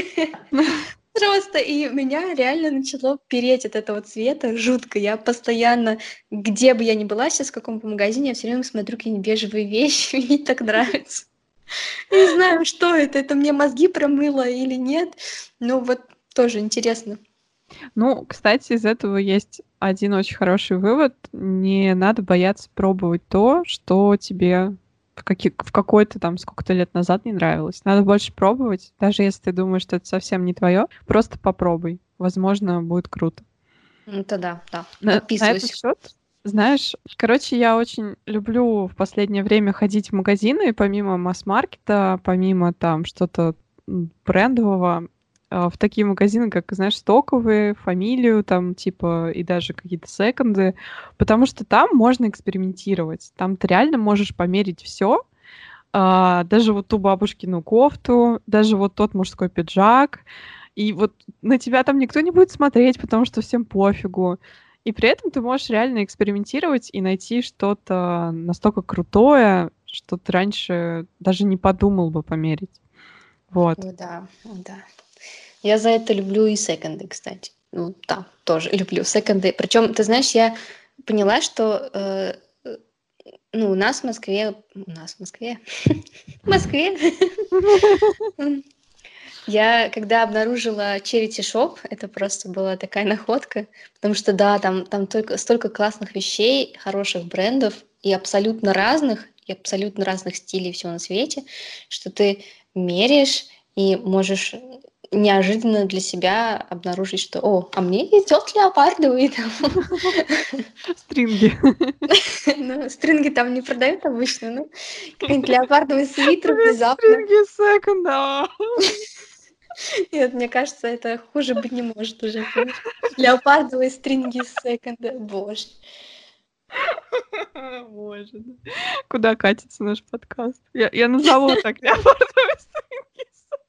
Просто и меня реально начало переть от этого цвета жутко. Я постоянно, где бы я ни была сейчас, в каком бы магазине, я все время смотрю какие-нибудь бежевые вещи, мне так нравится. Не знаю, что это мне мозги промыло или нет, но вот тоже интересно. Ну, кстати, из этого есть один очень хороший вывод. Не надо бояться пробовать то, что тебе в какой-то там сколько-то лет назад не нравилось. Надо больше пробовать, даже если ты думаешь, что это совсем не твое, просто попробуй. Возможно, будет круто. Это да, да, На этот подписываюсь. счет, знаешь, короче, я очень люблю в последнее время ходить в магазины, и помимо масс-маркета, помимо там что-то брендового, в такие магазины, как, знаешь, стоковые, фамилию, там, типа, и даже какие-то секонды, потому что там можно экспериментировать. Там ты реально можешь померить все, даже вот ту бабушкину кофту, даже вот тот мужской пиджак. И вот на тебя там никто не будет смотреть, потому что всем пофигу. И при этом ты можешь реально экспериментировать и найти что-то настолько крутое, что ты раньше даже не подумал бы померить. Вот. О, да, о, да. Я за это люблю и секонды, кстати. Ну, да, тоже люблю секонды. Причем, ты знаешь, я поняла, что ну, у нас в Москве, в Москве, я когда обнаружила Charity Shop, это просто была такая находка, потому что, да, там только столько классных вещей, хороших брендов и абсолютно разных стилей всего на свете, что ты меряешь и можешь неожиданно для себя обнаружить, что, о, а мне идет леопардовый, там. Стринги. Ну, стринги там не продают обычно, ну, какой-нибудь леопардовый свитер Блин, внезапно. стринги секонда. Нет, мне кажется, это хуже быть не может уже, понимаешь? Леопардовые стринги из секонда, боже. Боже. Куда катится наш подкаст? Я назову так леопардовые стринги.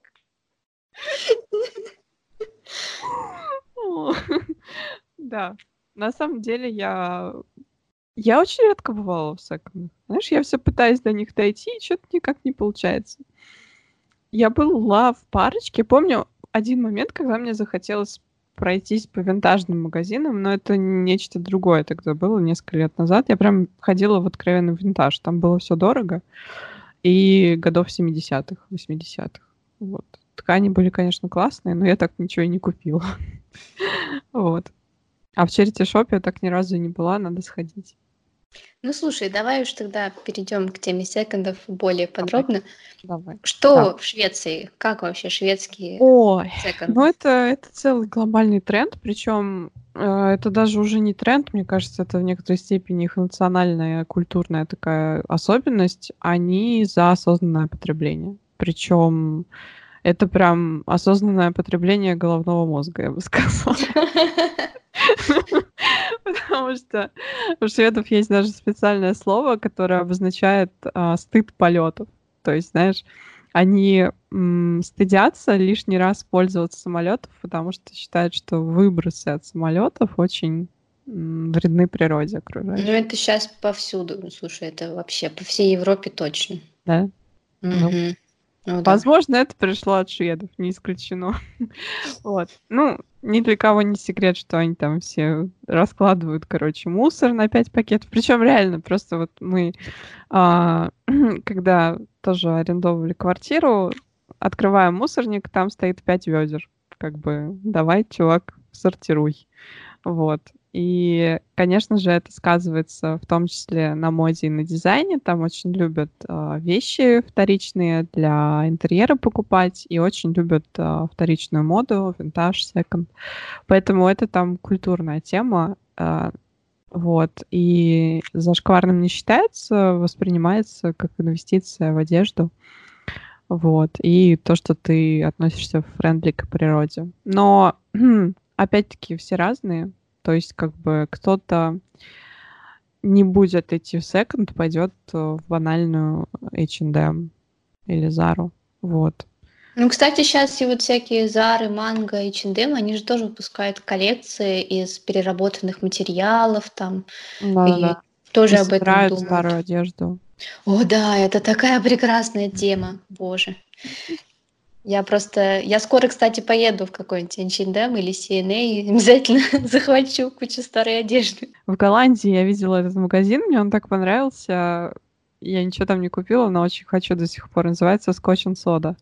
О, да, на самом деле я очень редко бывала в секондах. Знаешь, я все пытаюсь до них дойти, и чё-то никак не получается. Я была в парочке. Помню один момент, когда мне захотелось пройтись по винтажным магазинам, но это нечто другое тогда было, несколько лет назад. Я прям ходила в откровенный винтаж. Там было все дорого. И годов 70-х, 80-х. Вот. Ткани были, конечно, классные, но я так ничего и не купила. Вот. А в черити-шопе я так ни разу и не была, надо сходить. Ну, слушай, давай уж тогда перейдем к теме секондов более Давай, подробно. давай. Так. Что в Швеции? Как вообще шведские Ой, ну секонды? это целый глобальный тренд, причем это даже уже не тренд, мне кажется, это в некоторой степени их национальная культурная такая особенность. Они за осознанное потребление. Причем это прям осознанное потребление головного мозга, я бы сказала. Потому что у шведов есть даже специальное слово, которое обозначает стыд полетов. То есть, знаешь, они стыдятся лишний раз пользоваться самолетом, потому что считают, что выбросы от самолетов очень вредны природе Ну, окружающей. это сейчас повсюду. Ну, слушай, это вообще по всей Европе точно. Да? Ну, Мгм. Ну да. возможно, это пришло от шведов, не исключено. Вот. Ну, ни для кого не секрет, что они там все раскладывают, короче, мусор на 5 пакетов. Причем реально, просто вот мы, а, когда тоже арендовали квартиру, открываем мусорник, там стоит 5 ведер. Как бы, давай, чувак, сортируй. Вот. И, конечно же, это сказывается в том числе на моде и на дизайне. Там очень любят вещи вторичные для интерьера покупать и очень любят вторичную моду, винтаж, секонд. Поэтому это там культурная тема. Вот. И зашкварным не считается, воспринимается как инвестиция в одежду. Вот. И то, что ты относишься френдли к природе. Но, опять-таки, все разные. То есть, как бы, кто-то не будет идти в секонд, пойдет в банальную H&M или Зару. Вот. Ну, кстати, сейчас и вот всякие Зары, Манго, H&M, они же тоже выпускают коллекции из переработанных материалов там, и Да-да-да. тоже И об этом собирают думают. старую одежду. О, да, это такая прекрасная тема, боже. Я скоро, кстати, поеду в какой-нибудь H&M или C&A и обязательно захвачу кучу старой одежды. В Голландии я видела этот магазин, мне он так понравился. Я ничего там не купила, но очень хочу до сих пор. Называется Scotch and Soda.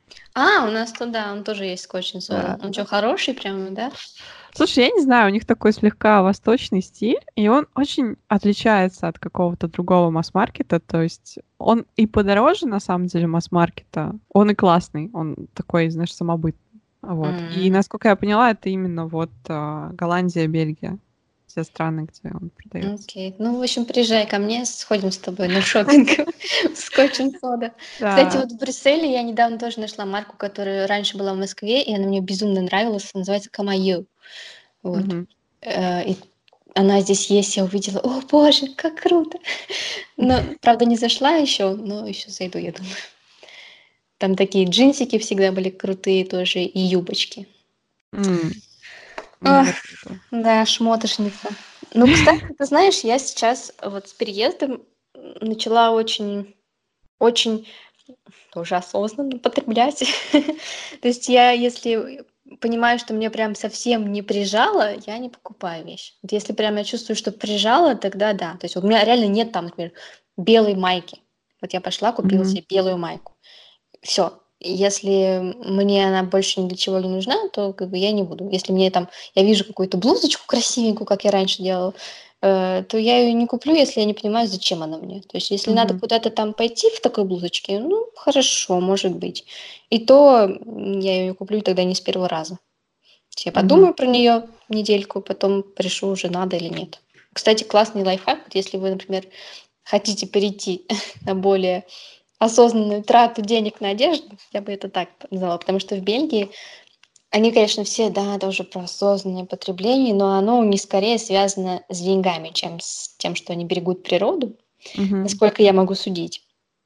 У нас тут, да, он тоже есть Scotch and Soda. Да. Он что, хороший прям, да? Слушай, я не знаю, у них такой слегка восточный стиль, и он очень отличается от какого-то другого масс-маркета. То есть он и подороже, на самом деле, масс-маркета. Он и классный, он такой, знаешь, самобытный. Вот. И, насколько я поняла, это именно вот Голландия, Бельгия. Все страны, где он продается. Окей. Ну, в общем, приезжай ко мне, сходим с тобой на шопинг в Scotch and Soda. Кстати, Да. вот в Брюсселе я недавно тоже нашла марку, которая раньше была в Москве, и она мне безумно нравилась. Называется Камаю. Вот. Мгм. И она здесь есть, я увидела. О, боже, как круто! Но, правда, не зашла еще, но еще зайду, я думаю. Там такие джинсики всегда были крутые тоже, и юбочки. М, Ах, Мега круто. да, шмотошница. Ну, кстати, ты знаешь, я сейчас вот с переездом начала очень тоже осознанно потреблять. То есть я, если понимаю, что мне прям совсем не прижало, я не покупаю вещь. Вот если прям я чувствую, что прижало, тогда да. То есть у меня реально нет там, например, белой майки. Вот я пошла, купила Мгм. себе белую майку. Все. Если мне она больше ни для чего не нужна, то как бы я не буду. Если мне там я вижу какую-то блузочку красивенькую, как я раньше делала, то я ее не куплю, если я не понимаю, зачем она мне. То есть если надо Мгм. куда-то там пойти в такой блузочке, ну, хорошо, может быть. И то, я ее куплю тогда не с первого раза. То есть я Мгм. подумаю про нее недельку, потом решу, уже надо или нет. Кстати, классный лайфхак, вот если вы, например, хотите перейти на более осознанную трату денег на одежду, я бы это так назвала, потому что в Бельгии они, конечно, все, да, тоже про осознанное потребление, но оно у них скорее связано с деньгами, чем с тем, что они берегут природу, Мгм. насколько я могу судить.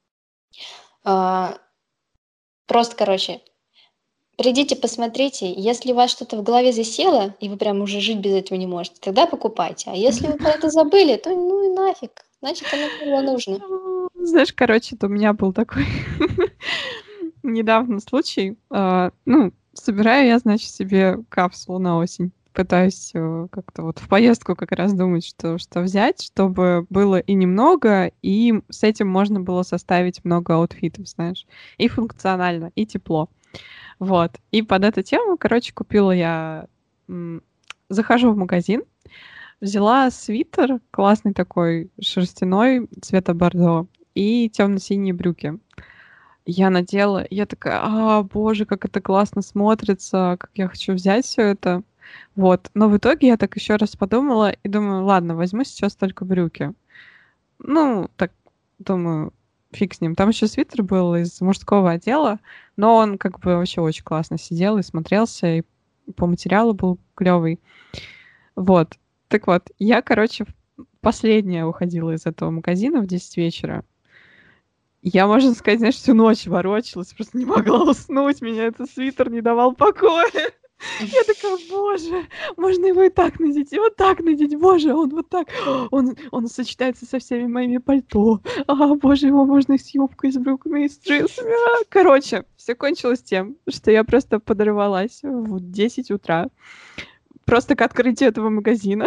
А, Просто, короче, придите, посмотрите, если у вас что-то в голове засело, и вы прям уже жить без этого не можете, тогда покупайте. А если вы про это забыли, то ну и нафиг, значит, оно было нужно. Знаешь, короче, это у меня был такой недавно случай. Ну, собираю я, значит, себе капсулу на осень. Пытаюсь как-то вот в поездку как раз думать, что взять, чтобы было и немного, и с этим можно было составить много аутфитов, знаешь. И функционально, и тепло. Вот. И под эту тему, короче, купила я... Захожу в магазин, взяла свитер классный такой, шерстяной, цвета бордо, и темно-синие брюки. Я надела, я такая: боже, как это классно смотрится, как я хочу взять все это. Вот. Но в итоге я так еще раз подумала и думаю: ладно, возьму сейчас только брюки. Ну, так думаю, фиг с ним. Там еще свитер был из мужского отдела, но он как бы вообще очень классно сидел и смотрелся, и по материалу был клевый. Вот. Так вот, я, короче, последняя уходила из этого магазина в 10 вечера. Я, можно сказать, знаешь, всю ночь ворочалась, просто не могла уснуть, меня этот свитер не давал покоя. Я такая: боже, можно его и так надеть, и вот так надеть, боже, он вот так, он сочетается со всеми моими пальто. Боже, его можно и с юбкой, и с брюками, и с джинсами. Короче, все кончилось тем, что я просто подорвалась в 10 утра просто к открытию этого магазина.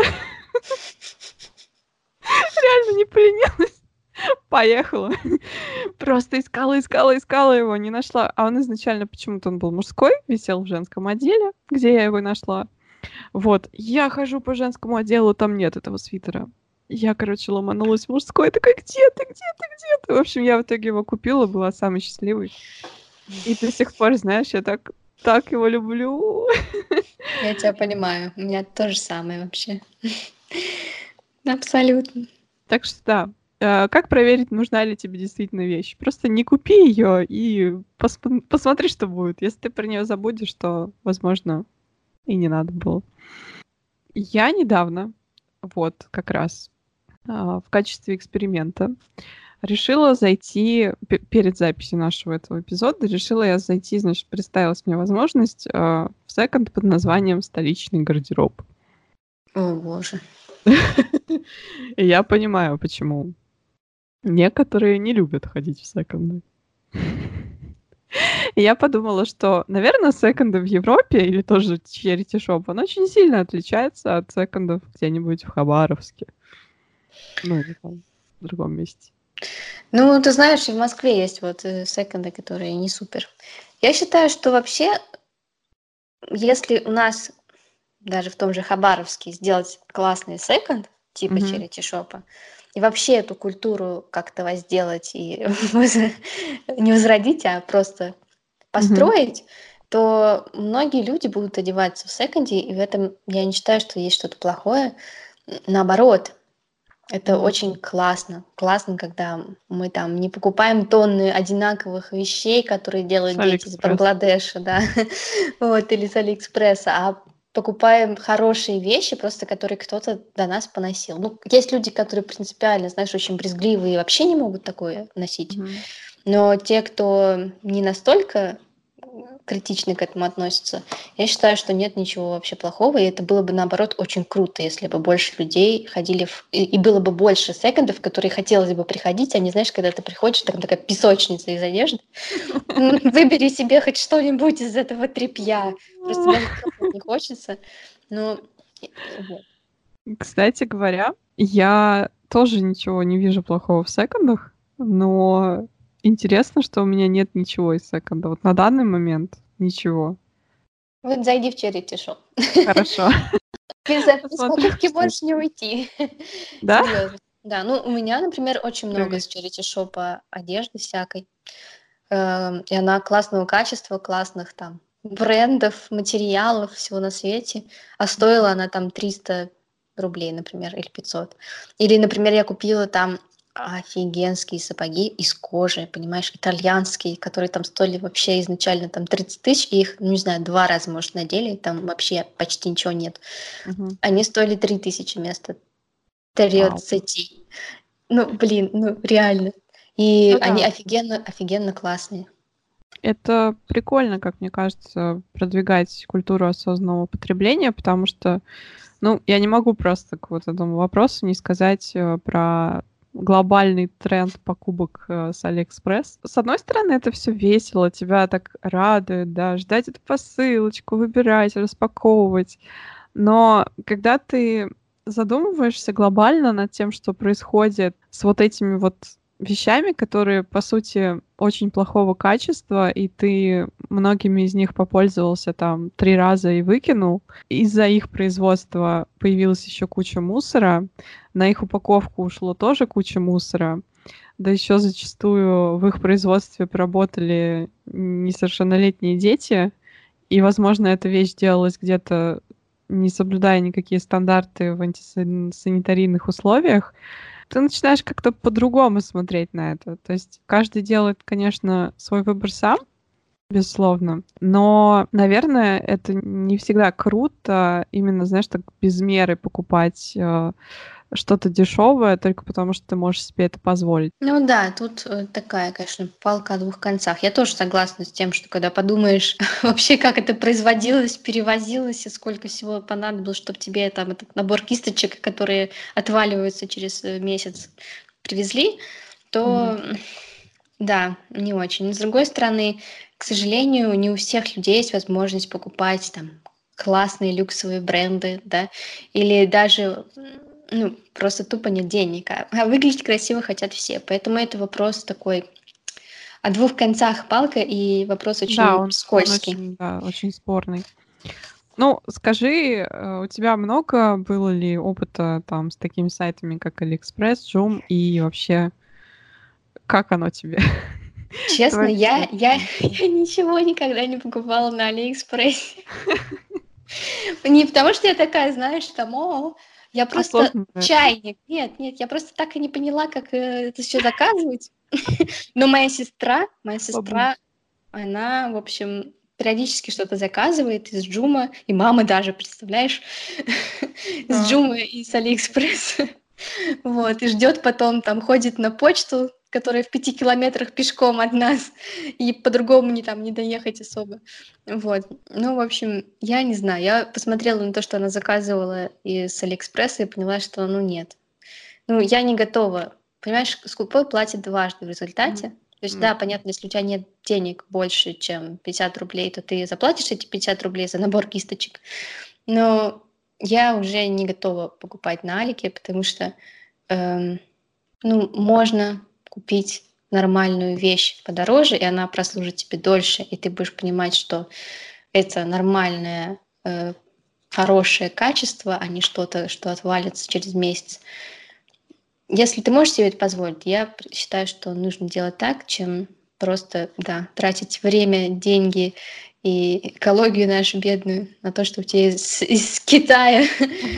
Реально не поленилась. Поехала. Просто искала, искала, искала его, не нашла. А он изначально почему-то он был мужской, висел в женском отделе, где я его и нашла. Вот. Я хожу по женскому отделу, там нет этого свитера. Я, короче, ломанулась в мужской, такая: где ты, где ты, где ты? В общем, я в итоге его купила, была самой счастливой. И до сих пор, знаешь, я так его люблю. Я тебя понимаю, у меня то же самое вообще. Абсолютно. Так что да. Как проверить, нужна ли тебе действительно вещь? Просто не купи ее и посмотри, что будет. Если ты про нее забудешь, то, возможно, и не надо было. Я недавно, вот как раз в качестве эксперимента решила зайти перед записью нашего этого эпизода, решила я зайти, значит, представилась мне возможность в секонд под названием «Столичный гардероб». О, боже. И я понимаю, почему некоторые не любят ходить в секонды. И я подумала, что, наверное, секонды в Европе или тоже charity shop, он очень сильно отличается от секондов где-нибудь в Хабаровске. Ну или там в другом месте. Ну, ты знаешь, и в Москве есть вот секонды, которые не супер. Я считаю, что вообще, если у нас даже в том же Хабаровске сделать классный секонд, типа Мгм. черити-шопа, и вообще эту культуру как-то возделать и не возродить, а просто Мгм. построить, то многие люди будут одеваться в секонде, и в этом я не считаю, что есть что-то плохое. Наоборот, это Мгм. очень классно. Классно, когда мы там не покупаем тонны одинаковых вещей, которые С делают дети из Алиэкспресс. Бангладеша, да, вот, или с Алиэкспресса, а покупаем хорошие вещи, просто которые кто-то до нас поносил. Ну, есть люди, которые принципиально, знаешь, очень брезгливые и вообще не могут такое носить. Мгм. Но те, кто не настолько критично к этому относятся, я считаю, что нет ничего вообще плохого, и это было бы, наоборот, очень круто, если бы больше людей ходили, и было бы больше секондов, в которые хотелось бы приходить, а не, знаешь, когда ты приходишь, там такая песочница из одежды, выбери себе хоть что-нибудь из этого тряпья, просто даже трогать не хочется, но вот. Кстати говоря, я тоже ничего не вижу плохого в секондах, но интересно, что у меня нет ничего из секонда. Вот на данный момент ничего. Вот зайди в Charity Shop. Хорошо. Без Посмотрим, покупки что можешь это. не уйти. Да? Серьезно. Да, ну у меня, например, очень много с Проверь. Charity Shop одежды всякой. И она классного качества, классных там брендов, материалов, всего на свете. А стоила она там 300 рублей, например, или 500. Или, например, я купила там офигенские сапоги из кожи, понимаешь, итальянские, которые там стоили вообще изначально там 30 тысяч, и их, ну, не знаю, 2 раза, может, надели, и там вообще почти ничего нет. Мгм. Они стоили 3000 вместо Вау. 30. Ну, блин, ну, реально. И Ну они да. офигенно, офигенно классные. Это прикольно, как мне кажется, продвигать культуру осознанного потребления, потому что, ну, я не могу просто к вот этому вопросу не сказать про глобальный тренд покупок с Алиэкспресс. С одной стороны, это все весело, тебя так радует, да, ждать эту посылочку, выбирать, распаковывать. Но когда ты задумываешься глобально над тем, что происходит с вот этими вот вещами, которые, по сути, очень плохого качества, и ты многими из них попользовался там 3 раза и выкинул. Из-за их производства появилась еще куча мусора, на их упаковку ушло тоже куча мусора, да еще зачастую в их производстве поработали несовершеннолетние дети, и, возможно, эта вещь делалась где-то, не соблюдая никакие стандарты в антисанитарийных условиях. Ты начинаешь как-то по-другому смотреть на это. То есть каждый делает, конечно, свой выбор сам, безусловно, но, наверное, это не всегда круто именно, знаешь, так без меры покупать что-то дешевое только потому, что ты можешь себе это позволить. Ну да, тут такая, конечно, палка о двух концах. Я тоже согласна с тем, что когда подумаешь вообще, как это производилось, перевозилось, и сколько всего понадобилось, чтобы тебе там этот набор кисточек, которые отваливаются через месяц, привезли, Мгм. то да, не очень. Но с другой стороны, к сожалению, не у всех людей есть возможность покупать там классные люксовые бренды, да, или даже ну, просто тупо нет денег, а выглядеть красиво хотят все. Поэтому это вопрос такой о двух концах палка и вопрос Да, очень он скользкий. очень, да, очень спорный. Ну, скажи, у тебя много было ли опыта там с такими сайтами, как AliExpress, Joom, и вообще, как оно тебе? Честно, Твоё первое я, впечатление. я ничего никогда не покупала на Алиэкспрессе. Не потому что я такая, знаешь, там, я просто Осознанное. чайник. Нет, нет, я просто так и не поняла, как это все заказывать. Но моя Бабуль. сестра, она, в общем, периодически что-то заказывает из Джума, и мама даже, представляешь, из Так. Джума и с Алиэкспресса. Вот, и ждет потом, там, ходит на почту, которая в 5 километрах пешком от нас, и по-другому не доехать особо. Вот. Ну, в общем, я не знаю. Я посмотрела на то, что она заказывала из Алиэкспресса, и поняла, что, ну, нет. Ну, я не готова. Понимаешь, скупой платит дважды в Мгм. результате. То есть, М. да, понятно, если у тебя нет денег больше, чем 50 рублей, то ты заплатишь эти 50 рублей за набор кисточек. Но я уже не готова покупать на Алике, потому что, эм, ну, можно купить нормальную вещь подороже, и она прослужит тебе дольше, и ты будешь понимать, что это нормальное, хорошее качество, а не что-то, что отвалится через месяц. Если ты можешь себе это позволить, я считаю, что нужно делать так, чем просто, да, тратить время, деньги и экологию нашу бедную на то, чтобы тебе из Китая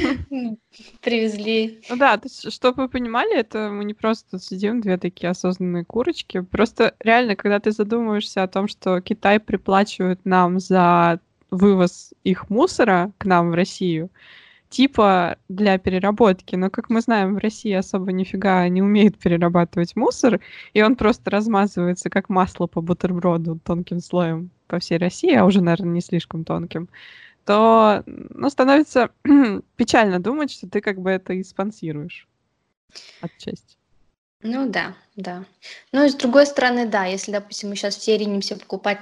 привезли. Ну да, то есть, чтобы вы понимали, это мы не просто тут сидим, две такие осознанные курочки. Просто реально, когда ты задумываешься о том, что Китай приплачивает нам за вывоз их мусора к нам в Россию, типа для переработки. Но, как мы знаем, в России особо нифига не умеют перерабатывать мусор, и он просто размазывается как масло по бутерброду тонким слоем по всей России, а уже, наверное, не слишком тонким, то, ну, становится печально думать, что ты как бы это и спонсируешь отчасти. Ну да, да. Но и с другой стороны, да, если, допустим, мы сейчас все ринемся покупать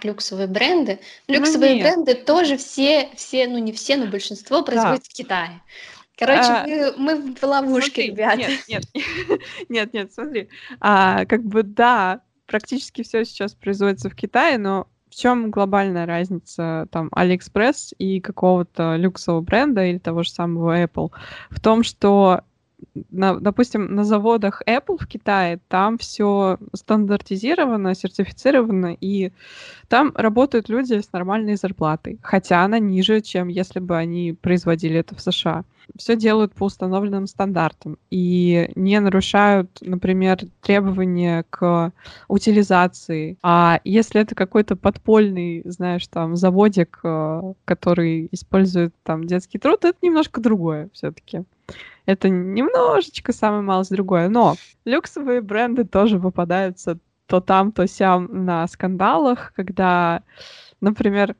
Ну люксовые нет, бренды тоже все, ну не все, но большинство да. производится в Китае. Короче, А, мы в ловушке, Смотри, ребята. нет, нет, смотри. Как бы да, практически все сейчас производится в Китае, но в чем глобальная разница там AliExpress и какого-то люксового бренда или того же самого Apple? В том, что допустим, на заводах Apple в Китае там все стандартизировано, сертифицировано, и там работают люди с нормальной зарплатой, хотя она ниже, чем если бы они производили это в США. Все делают по установленным стандартам и не нарушают, например, требования к утилизации. А если это какой-то подпольный, знаешь, там, заводик, который использует там детский труд, это немножко другое все-таки. Это немножечко самое малость другое. Но люксовые бренды тоже попадаются то там, то сям на скандалах, когда, например,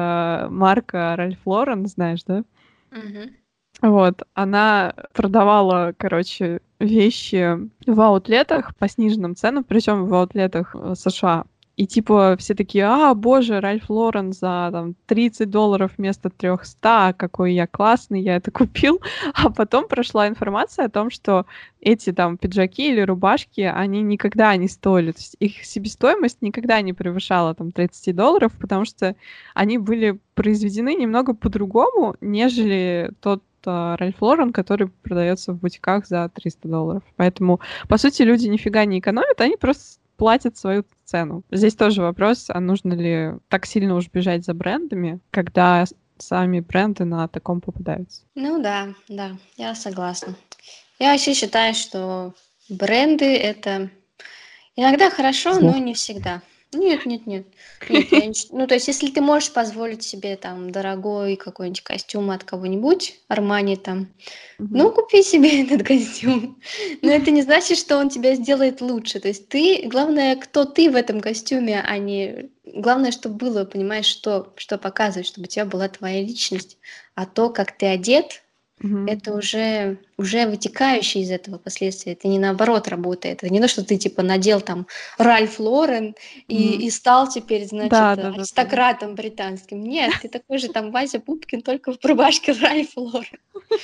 марка Ральф Лорен, знаешь, да? Мгм. Вот, она продавала, короче, вещи в аутлетах по сниженным ценам, причем в аутлетах США. И типа все такие: боже, Ральф Лорен за там $30 вместо 300, какой я классный, я это купил. А потом прошла информация о том, что эти там пиджаки или рубашки, они никогда не стоили, то есть их себестоимость никогда не превышала там $30, потому что они были произведены немного по-другому, нежели тот Ральф Лорен, который продается в бутиках за $300. Поэтому, по сути, люди нифига не экономят, они просто платят свою цену. Здесь тоже вопрос, а нужно ли так сильно уж бежать за брендами, когда сами бренды на таком попадаются. Ну да, да, я согласна. Я вообще считаю, что бренды это иногда хорошо, Зло. но не всегда. Нет, нет, нет. Нет, ну, то есть, если ты можешь позволить себе там дорогой какой-нибудь костюм от кого-нибудь, Армани там, Мгм. ну, купи себе этот костюм. Но это не значит, что он тебя сделает лучше. То есть главное, кто ты в этом костюме, а не... Главное, чтобы было, понимаешь, что показывать, чтобы у тебя была твоя личность. А то, как ты одет, Мгм. это уже вытекающие из этого последствия. Это не наоборот работает. Это не то, что ты типа надел там Ральф Лорен Мгм. и стал теперь, значит, Да, да, да, да. аристократом британским. Нет, ты такой же там Вася Пупкин, только в рубашке Ральф Лорен.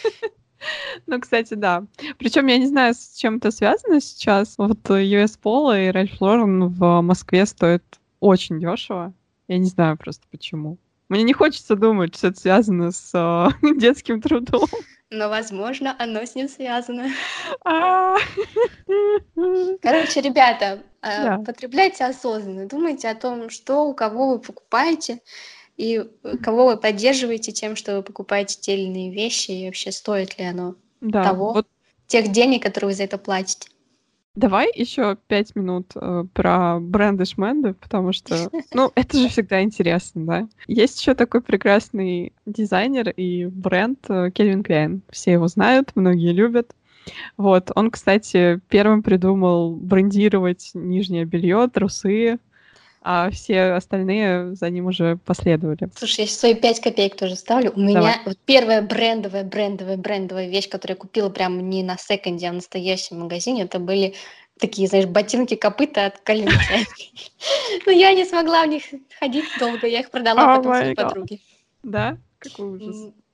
Ну, кстати, да. Причем я не знаю, с чем это связано сейчас. Вот US Polo и Ральф Лорен в Москве стоят очень дешево. Я не знаю просто почему. Мне не хочется думать, что это связано с детским трудом. Но, возможно, оно с ним связано. А. Короче, ребята, Да. потребляйте осознанно. Думайте о том, что у кого вы покупаете, и кого вы поддерживаете тем, что вы покупаете те или иные вещи, и вообще стоит ли оно Да. того, Вот тех денег, которые вы за это платите. давай еще 5 минут про бренды-шменды, потому что, ну, это же всегда интересно, да. Есть еще такой прекрасный дизайнер и бренд Кельвин Клейн. Все его знают, многие любят. Вот, он, кстати, первым придумал брендировать нижнее белье, трусы, а все остальные за ним уже последовали. Слушай, я свои 5 копеек тоже ставлю. У Давай. меня вот первая брендовая вещь, которую я купила прям не на секонде, а в настоящем магазине, это были такие, знаешь, ботинки-копыта от Calvin Klein. Но я не смогла в них ходить долго, я их продала О потом своей май гад. подруге. Да? Какой ужас.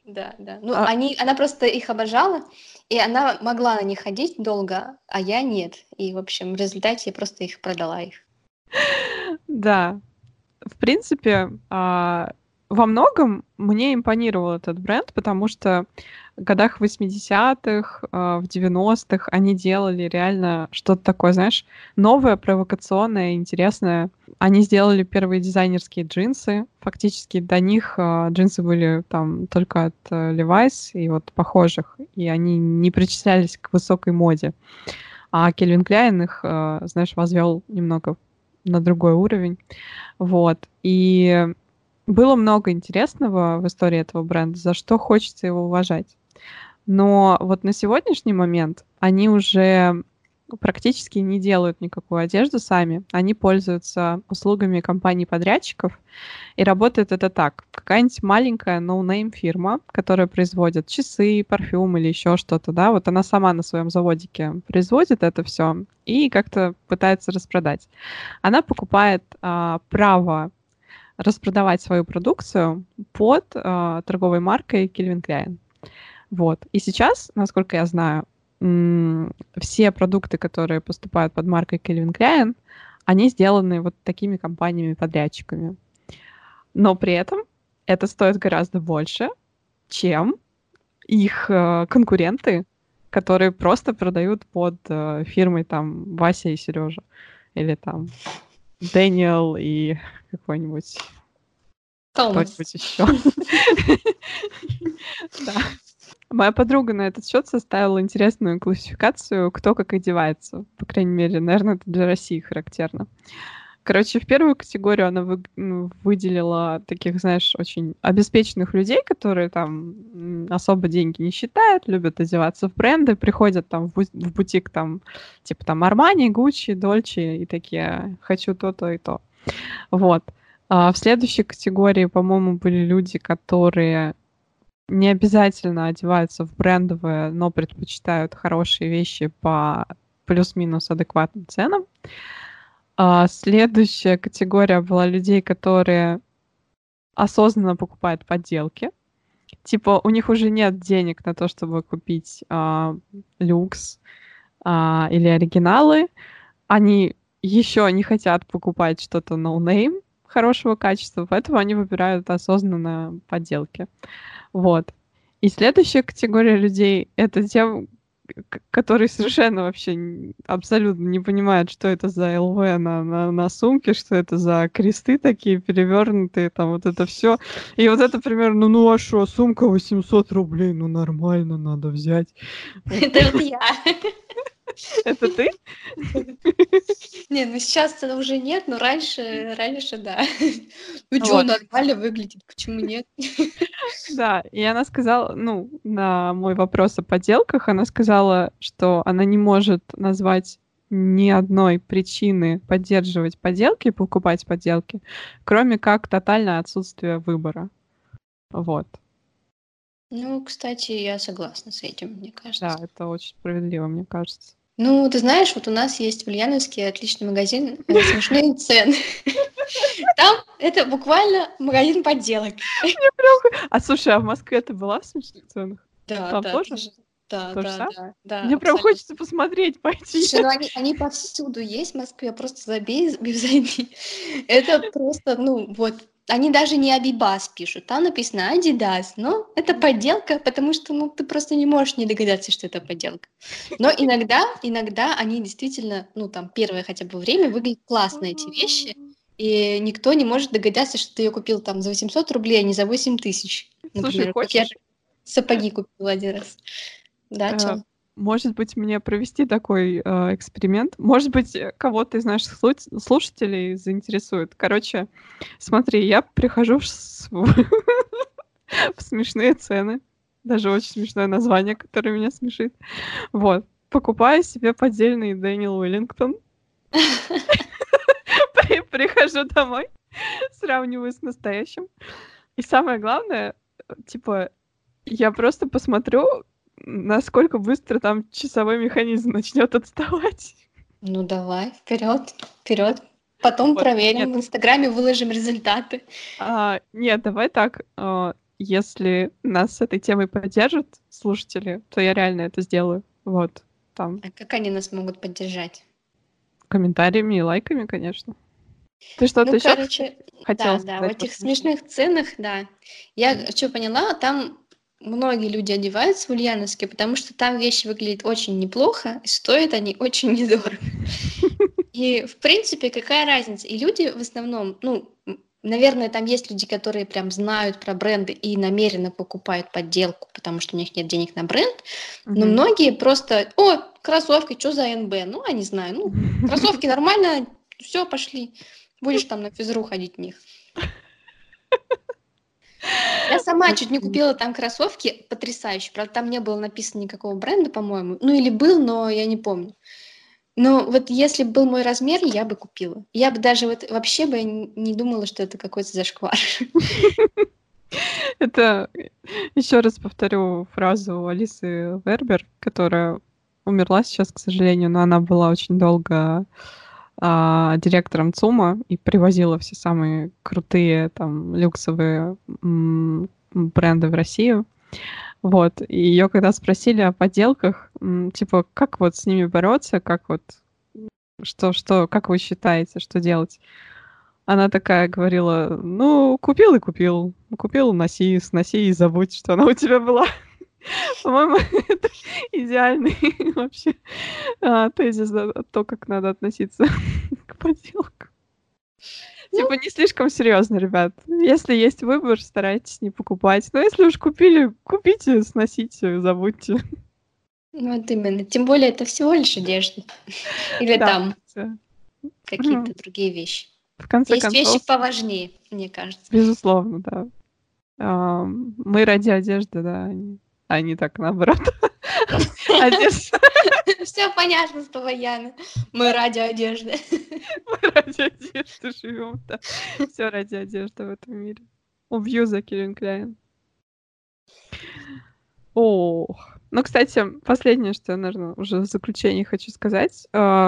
Да, да. Ну, А, она просто их обожала, и она могла на них ходить долго, а я нет. И, в общем, в результате я просто их продала их. да, в принципе, во многом мне импонировал этот бренд, потому что в годах 80-х, в 90-х они делали реально что-то такое, знаешь, новое, провокационное, интересное. Они сделали первые дизайнерские джинсы. Фактически до них джинсы были там только от Levi's и вот похожих, и они не причислялись к высокой моде. А Кельвин Кляйн их, знаешь, возвел немного на другой уровень. Вот. И было много интересного в истории этого бренда, за что хочется его уважать. Но вот на сегодняшний момент они уже практически не делают никакую одежду сами. Они пользуются услугами компаний-подрядчиков. И работает это так. Какая-нибудь маленькая ноунейм фирма, которая производит часы, парфюм или еще что-то, да, вот она сама на своем заводике производит это все и как-то пытается распродать. Она покупает право распродавать свою продукцию под торговой маркой Calvin Klein. Вот. И сейчас, насколько я знаю, все продукты, которые поступают под маркой Calvin Klein, они сделаны вот такими компаниями-подрядчиками. Но при этом это стоит гораздо больше, чем их конкуренты, которые просто продают под фирмой там Вася и Сережа. Или там Дэниел и какой-нибудь Томас. кто-нибудь еще. Да. Моя подруга на этот счет составила интересную классификацию, кто как одевается. По крайней мере, наверное, это для России характерно. Короче, в первую категорию она выделила таких, знаешь, очень обеспеченных людей, которые там особо деньги не считают, любят одеваться в бренды, приходят там в бутик там, типа там Армани, Гуччи, Дольче и такие «хочу то-то и то». Вот. В следующей категории, по-моему, были люди, которые не обязательно одеваются в брендовые, но предпочитают хорошие вещи по плюс-минус адекватным ценам. Следующая категория была людей, которые осознанно покупают подделки. Типа у них уже нет денег на то, чтобы купить люкс или оригиналы. Они еще не хотят покупать что-то no-name хорошего качества, поэтому они выбирают осознанно подделки. Вот. И следующая категория людей — это те, которые совершенно вообще абсолютно не понимают, что это за ЛВ на сумке, что это за кресты такие перевернутые, там вот это все. И вот это примерно, ну а что, сумка 800 рублей, ну нормально, надо взять. Это вот я. Это ты? Не, ну сейчас это уже нет, но раньше да. Ну чё, Вот. нормально выглядит, почему нет? Да, и она сказала, ну, на мой вопрос о подделках, она сказала, что она не может назвать ни одной причины поддерживать подделки, покупать подделки, кроме как тотальное отсутствие выбора. Вот. Ну, кстати, я согласна с этим, мне Да, кажется. это очень справедливо, мне кажется. Ну, ты знаешь, вот у нас есть в Ульяновске отличный магазин «Смешные цены». Там это буквально магазин подделок. А слушай, а в Москве ты была в смешных ценах? Да, Там да, тоже? тоже. Да, То же да, самое? да, да, Мне прям абсолютно. хочется посмотреть, пойти. Слушай, ну они повсюду есть в Москве, просто забей, зайди. Это просто, ну вот, они даже не Абибас пишут, там написано Адидас, но это подделка, потому что, ну, ты просто не можешь не догадаться, что это подделка. Но иногда они действительно, ну, там, первое хотя бы время выглядят классно, эти вещи, и никто не может догадаться, что ты ее купил там за 800 рублей, а не за 8000, Слушай, например. Как я хочешь? сапоги купила один раз. Да, Э, чё? Может быть, мне провести такой эксперимент? Может быть, кого-то из наших слушателей заинтересует. Короче, смотри, я прихожу в смешные цены. Даже очень смешное название, которое меня смешит. Вот. Покупаю себе поддельный Дэниел Уиллингтон. Прихожу домой, сравниваю с настоящим. И самое главное, типа, я просто посмотрю, насколько быстро там часовой механизм начнет отставать. Ну давай, вперед, вперед. Потом Вот. Нет, проверим, в Инстаграме выложим результаты. нет, давай так. если нас с этой темой поддержат слушатели, то я реально это сделаю. Вот, там, А как они нас могут поддержать? комментариями и лайками, конечно. Ты что-то Ну, еще короче, хотела да, в сказать про этих смешные? смешных сценах, да. Я что поняла, там многие люди одеваются в ульяновске, потому что там вещи выглядят очень неплохо, и стоят они очень недорого. И, в принципе, какая разница? И люди в основном, ну, наверное, там есть люди, которые прям знают про бренды и намеренно покупают подделку, потому что у них нет денег на бренд. Но Мгм. многие просто, о, кроссовки, что за НБ? Ну, а не знаю, ну, кроссовки нормально, все, пошли. Будешь там на физру ходить в них. Я сама чуть не купила там кроссовки потрясающие. Правда, там не было написано никакого бренда, по-моему. Ну, или был, но я не помню. Но вот если бы был мой размер, я бы купила. Я бы даже вот вообще бы не думала, что это какой-то зашквар. Это еще раз повторю фразу Алисы Вербер, которая умерла сейчас, к сожалению, но она была очень долго директором ЦУМа и привозила все самые крутые там люксовые бренды в Россию. Вот. И ее когда спросили о подделках, типа, как вот с ними бороться, как вот, как вы считаете, что делать? Она такая говорила, ну, купил и купил. Купил, носи, сноси и забудь, что она у тебя была. По-моему, это идеальный вообще тезис, то, как надо относиться к подделкам. Ну, Типа не слишком серьезно, ребят. Если есть выбор, старайтесь не покупать. Но если уж купили, купите, сносите, забудьте. вот именно. Тем более это всего лишь одежда. Или Да, там всё. какие-то другие вещи. В конце Есть вещи концов, поважнее, мне кажется. безусловно, да. Мы ради одежды, да, а не так наоборот. Одежда. Все понятно с тобой, Яна. Мы ради одежды. Мы ради одежды живем, да. Все ради одежды в этом мире. Убью за Кельвин Кляйн. Ох. Ну, кстати, последнее, что я, наверно, уже в заключение хочу сказать.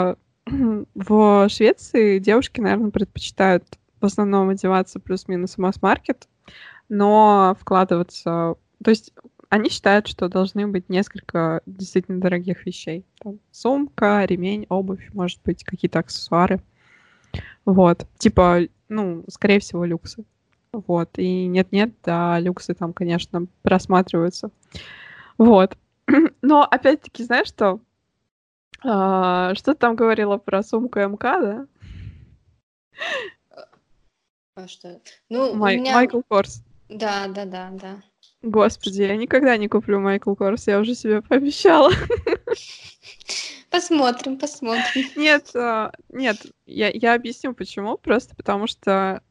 В Швеции девушки, наверно, предпочитают в основном одеваться плюс-минус в масс-маркет, но вкладываться. То есть они считают, что должны быть несколько действительно дорогих вещей. Там сумка, ремень, обувь, может быть, какие-то аксессуары. Вот. Типа, ну, скорее всего, люксы. Вот. И нет-нет, да, люксы там, конечно, просматриваются. Вот. Но опять-таки, знаешь что? Что ты там говорила про сумку МК, да? А что? Ну, у меня... Майкл Корс. Да, да, да, да. Господи, я никогда не куплю Майкл Корс, я уже себе пообещала. Посмотрим, посмотрим. Нет, нет, я объясню почему. Просто потому что,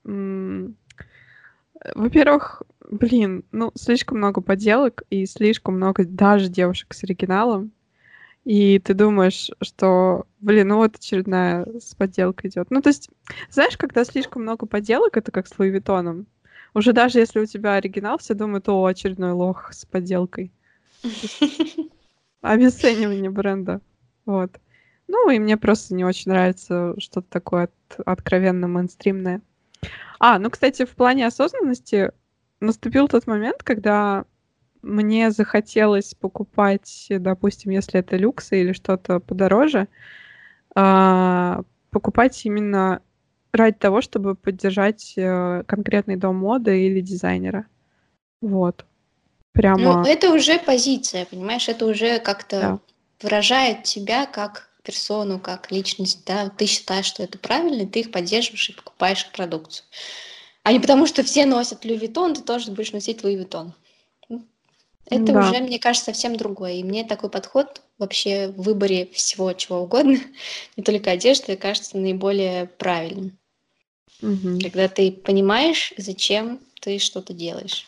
во-первых, блин, ну, слишком много подделок и слишком много даже девушек с оригиналом. И ты думаешь, что, блин, ну вот очередная с подделкой идет. Ну, то есть, знаешь, когда слишком много подделок, это как с Луи Виттоном. Уже даже если у тебя оригинал, все думают, о, очередной лох с подделкой. То есть обесценивание бренда. Вот. Ну, и мне просто не очень нравится что-то такое откровенно мейнстримное. Ну, кстати, в плане осознанности наступил тот момент, когда мне захотелось покупать, допустим, если это люксы или что-то подороже, покупать именно ради того, чтобы поддержать, конкретный дом моды или дизайнера. Вот. Ну, Прямо, это уже позиция, понимаешь? Это уже как-то да. выражает тебя как персону, как личность, да? Ты считаешь, что это правильно, и ты их поддерживаешь и покупаешь их продукцию. А не потому, что все носят Луи Виттон, ты тоже будешь носить Луи Виттон. Это Да. уже, мне кажется, совсем другое. И мне такой подход вообще в выборе всего чего угодно, не только одежды, кажется наиболее правильным. Мгм. Когда ты понимаешь, зачем ты что-то делаешь.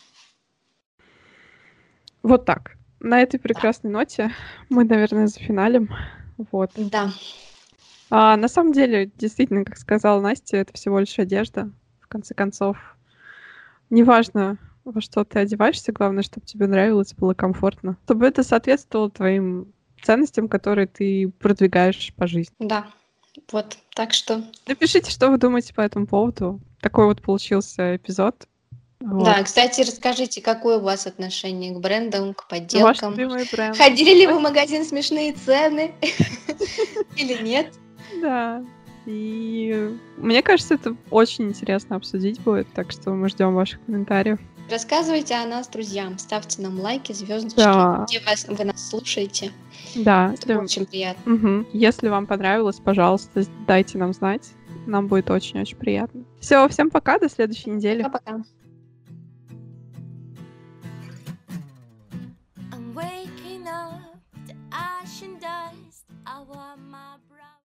Вот так. На этой Да. прекрасной ноте мы, наверное, зафиналим. Вот. Да. На самом деле, действительно, как сказала Настя, это всего лишь одежда. В конце концов, неважно, во что ты одеваешься, главное, чтобы тебе нравилось, было комфортно. Чтобы это соответствовало твоим ценностям, которые ты продвигаешь по жизни. Да. Вот. Так что Напишите, что вы думаете по этому поводу. Такой вот получился эпизод. Вот. Да, кстати, расскажите, какое у вас отношение к брендам, к Ваш подделкам? любимый бренд. Ходили ли вы в магазин «Смешные цены» или нет? Да. И мне кажется, это очень интересно обсудить будет, так что мы ждем ваших комментариев. Рассказывайте о нас друзьям, ставьте нам лайки, звездочки, Да. где вы нас слушаете. Да. Это очень приятно. Мгм. Если вам понравилось, пожалуйста, дайте нам знать. Нам будет очень-очень приятно. Все, всем пока, до следующей недели. Пока-пока. I'm waking up to ash and dust.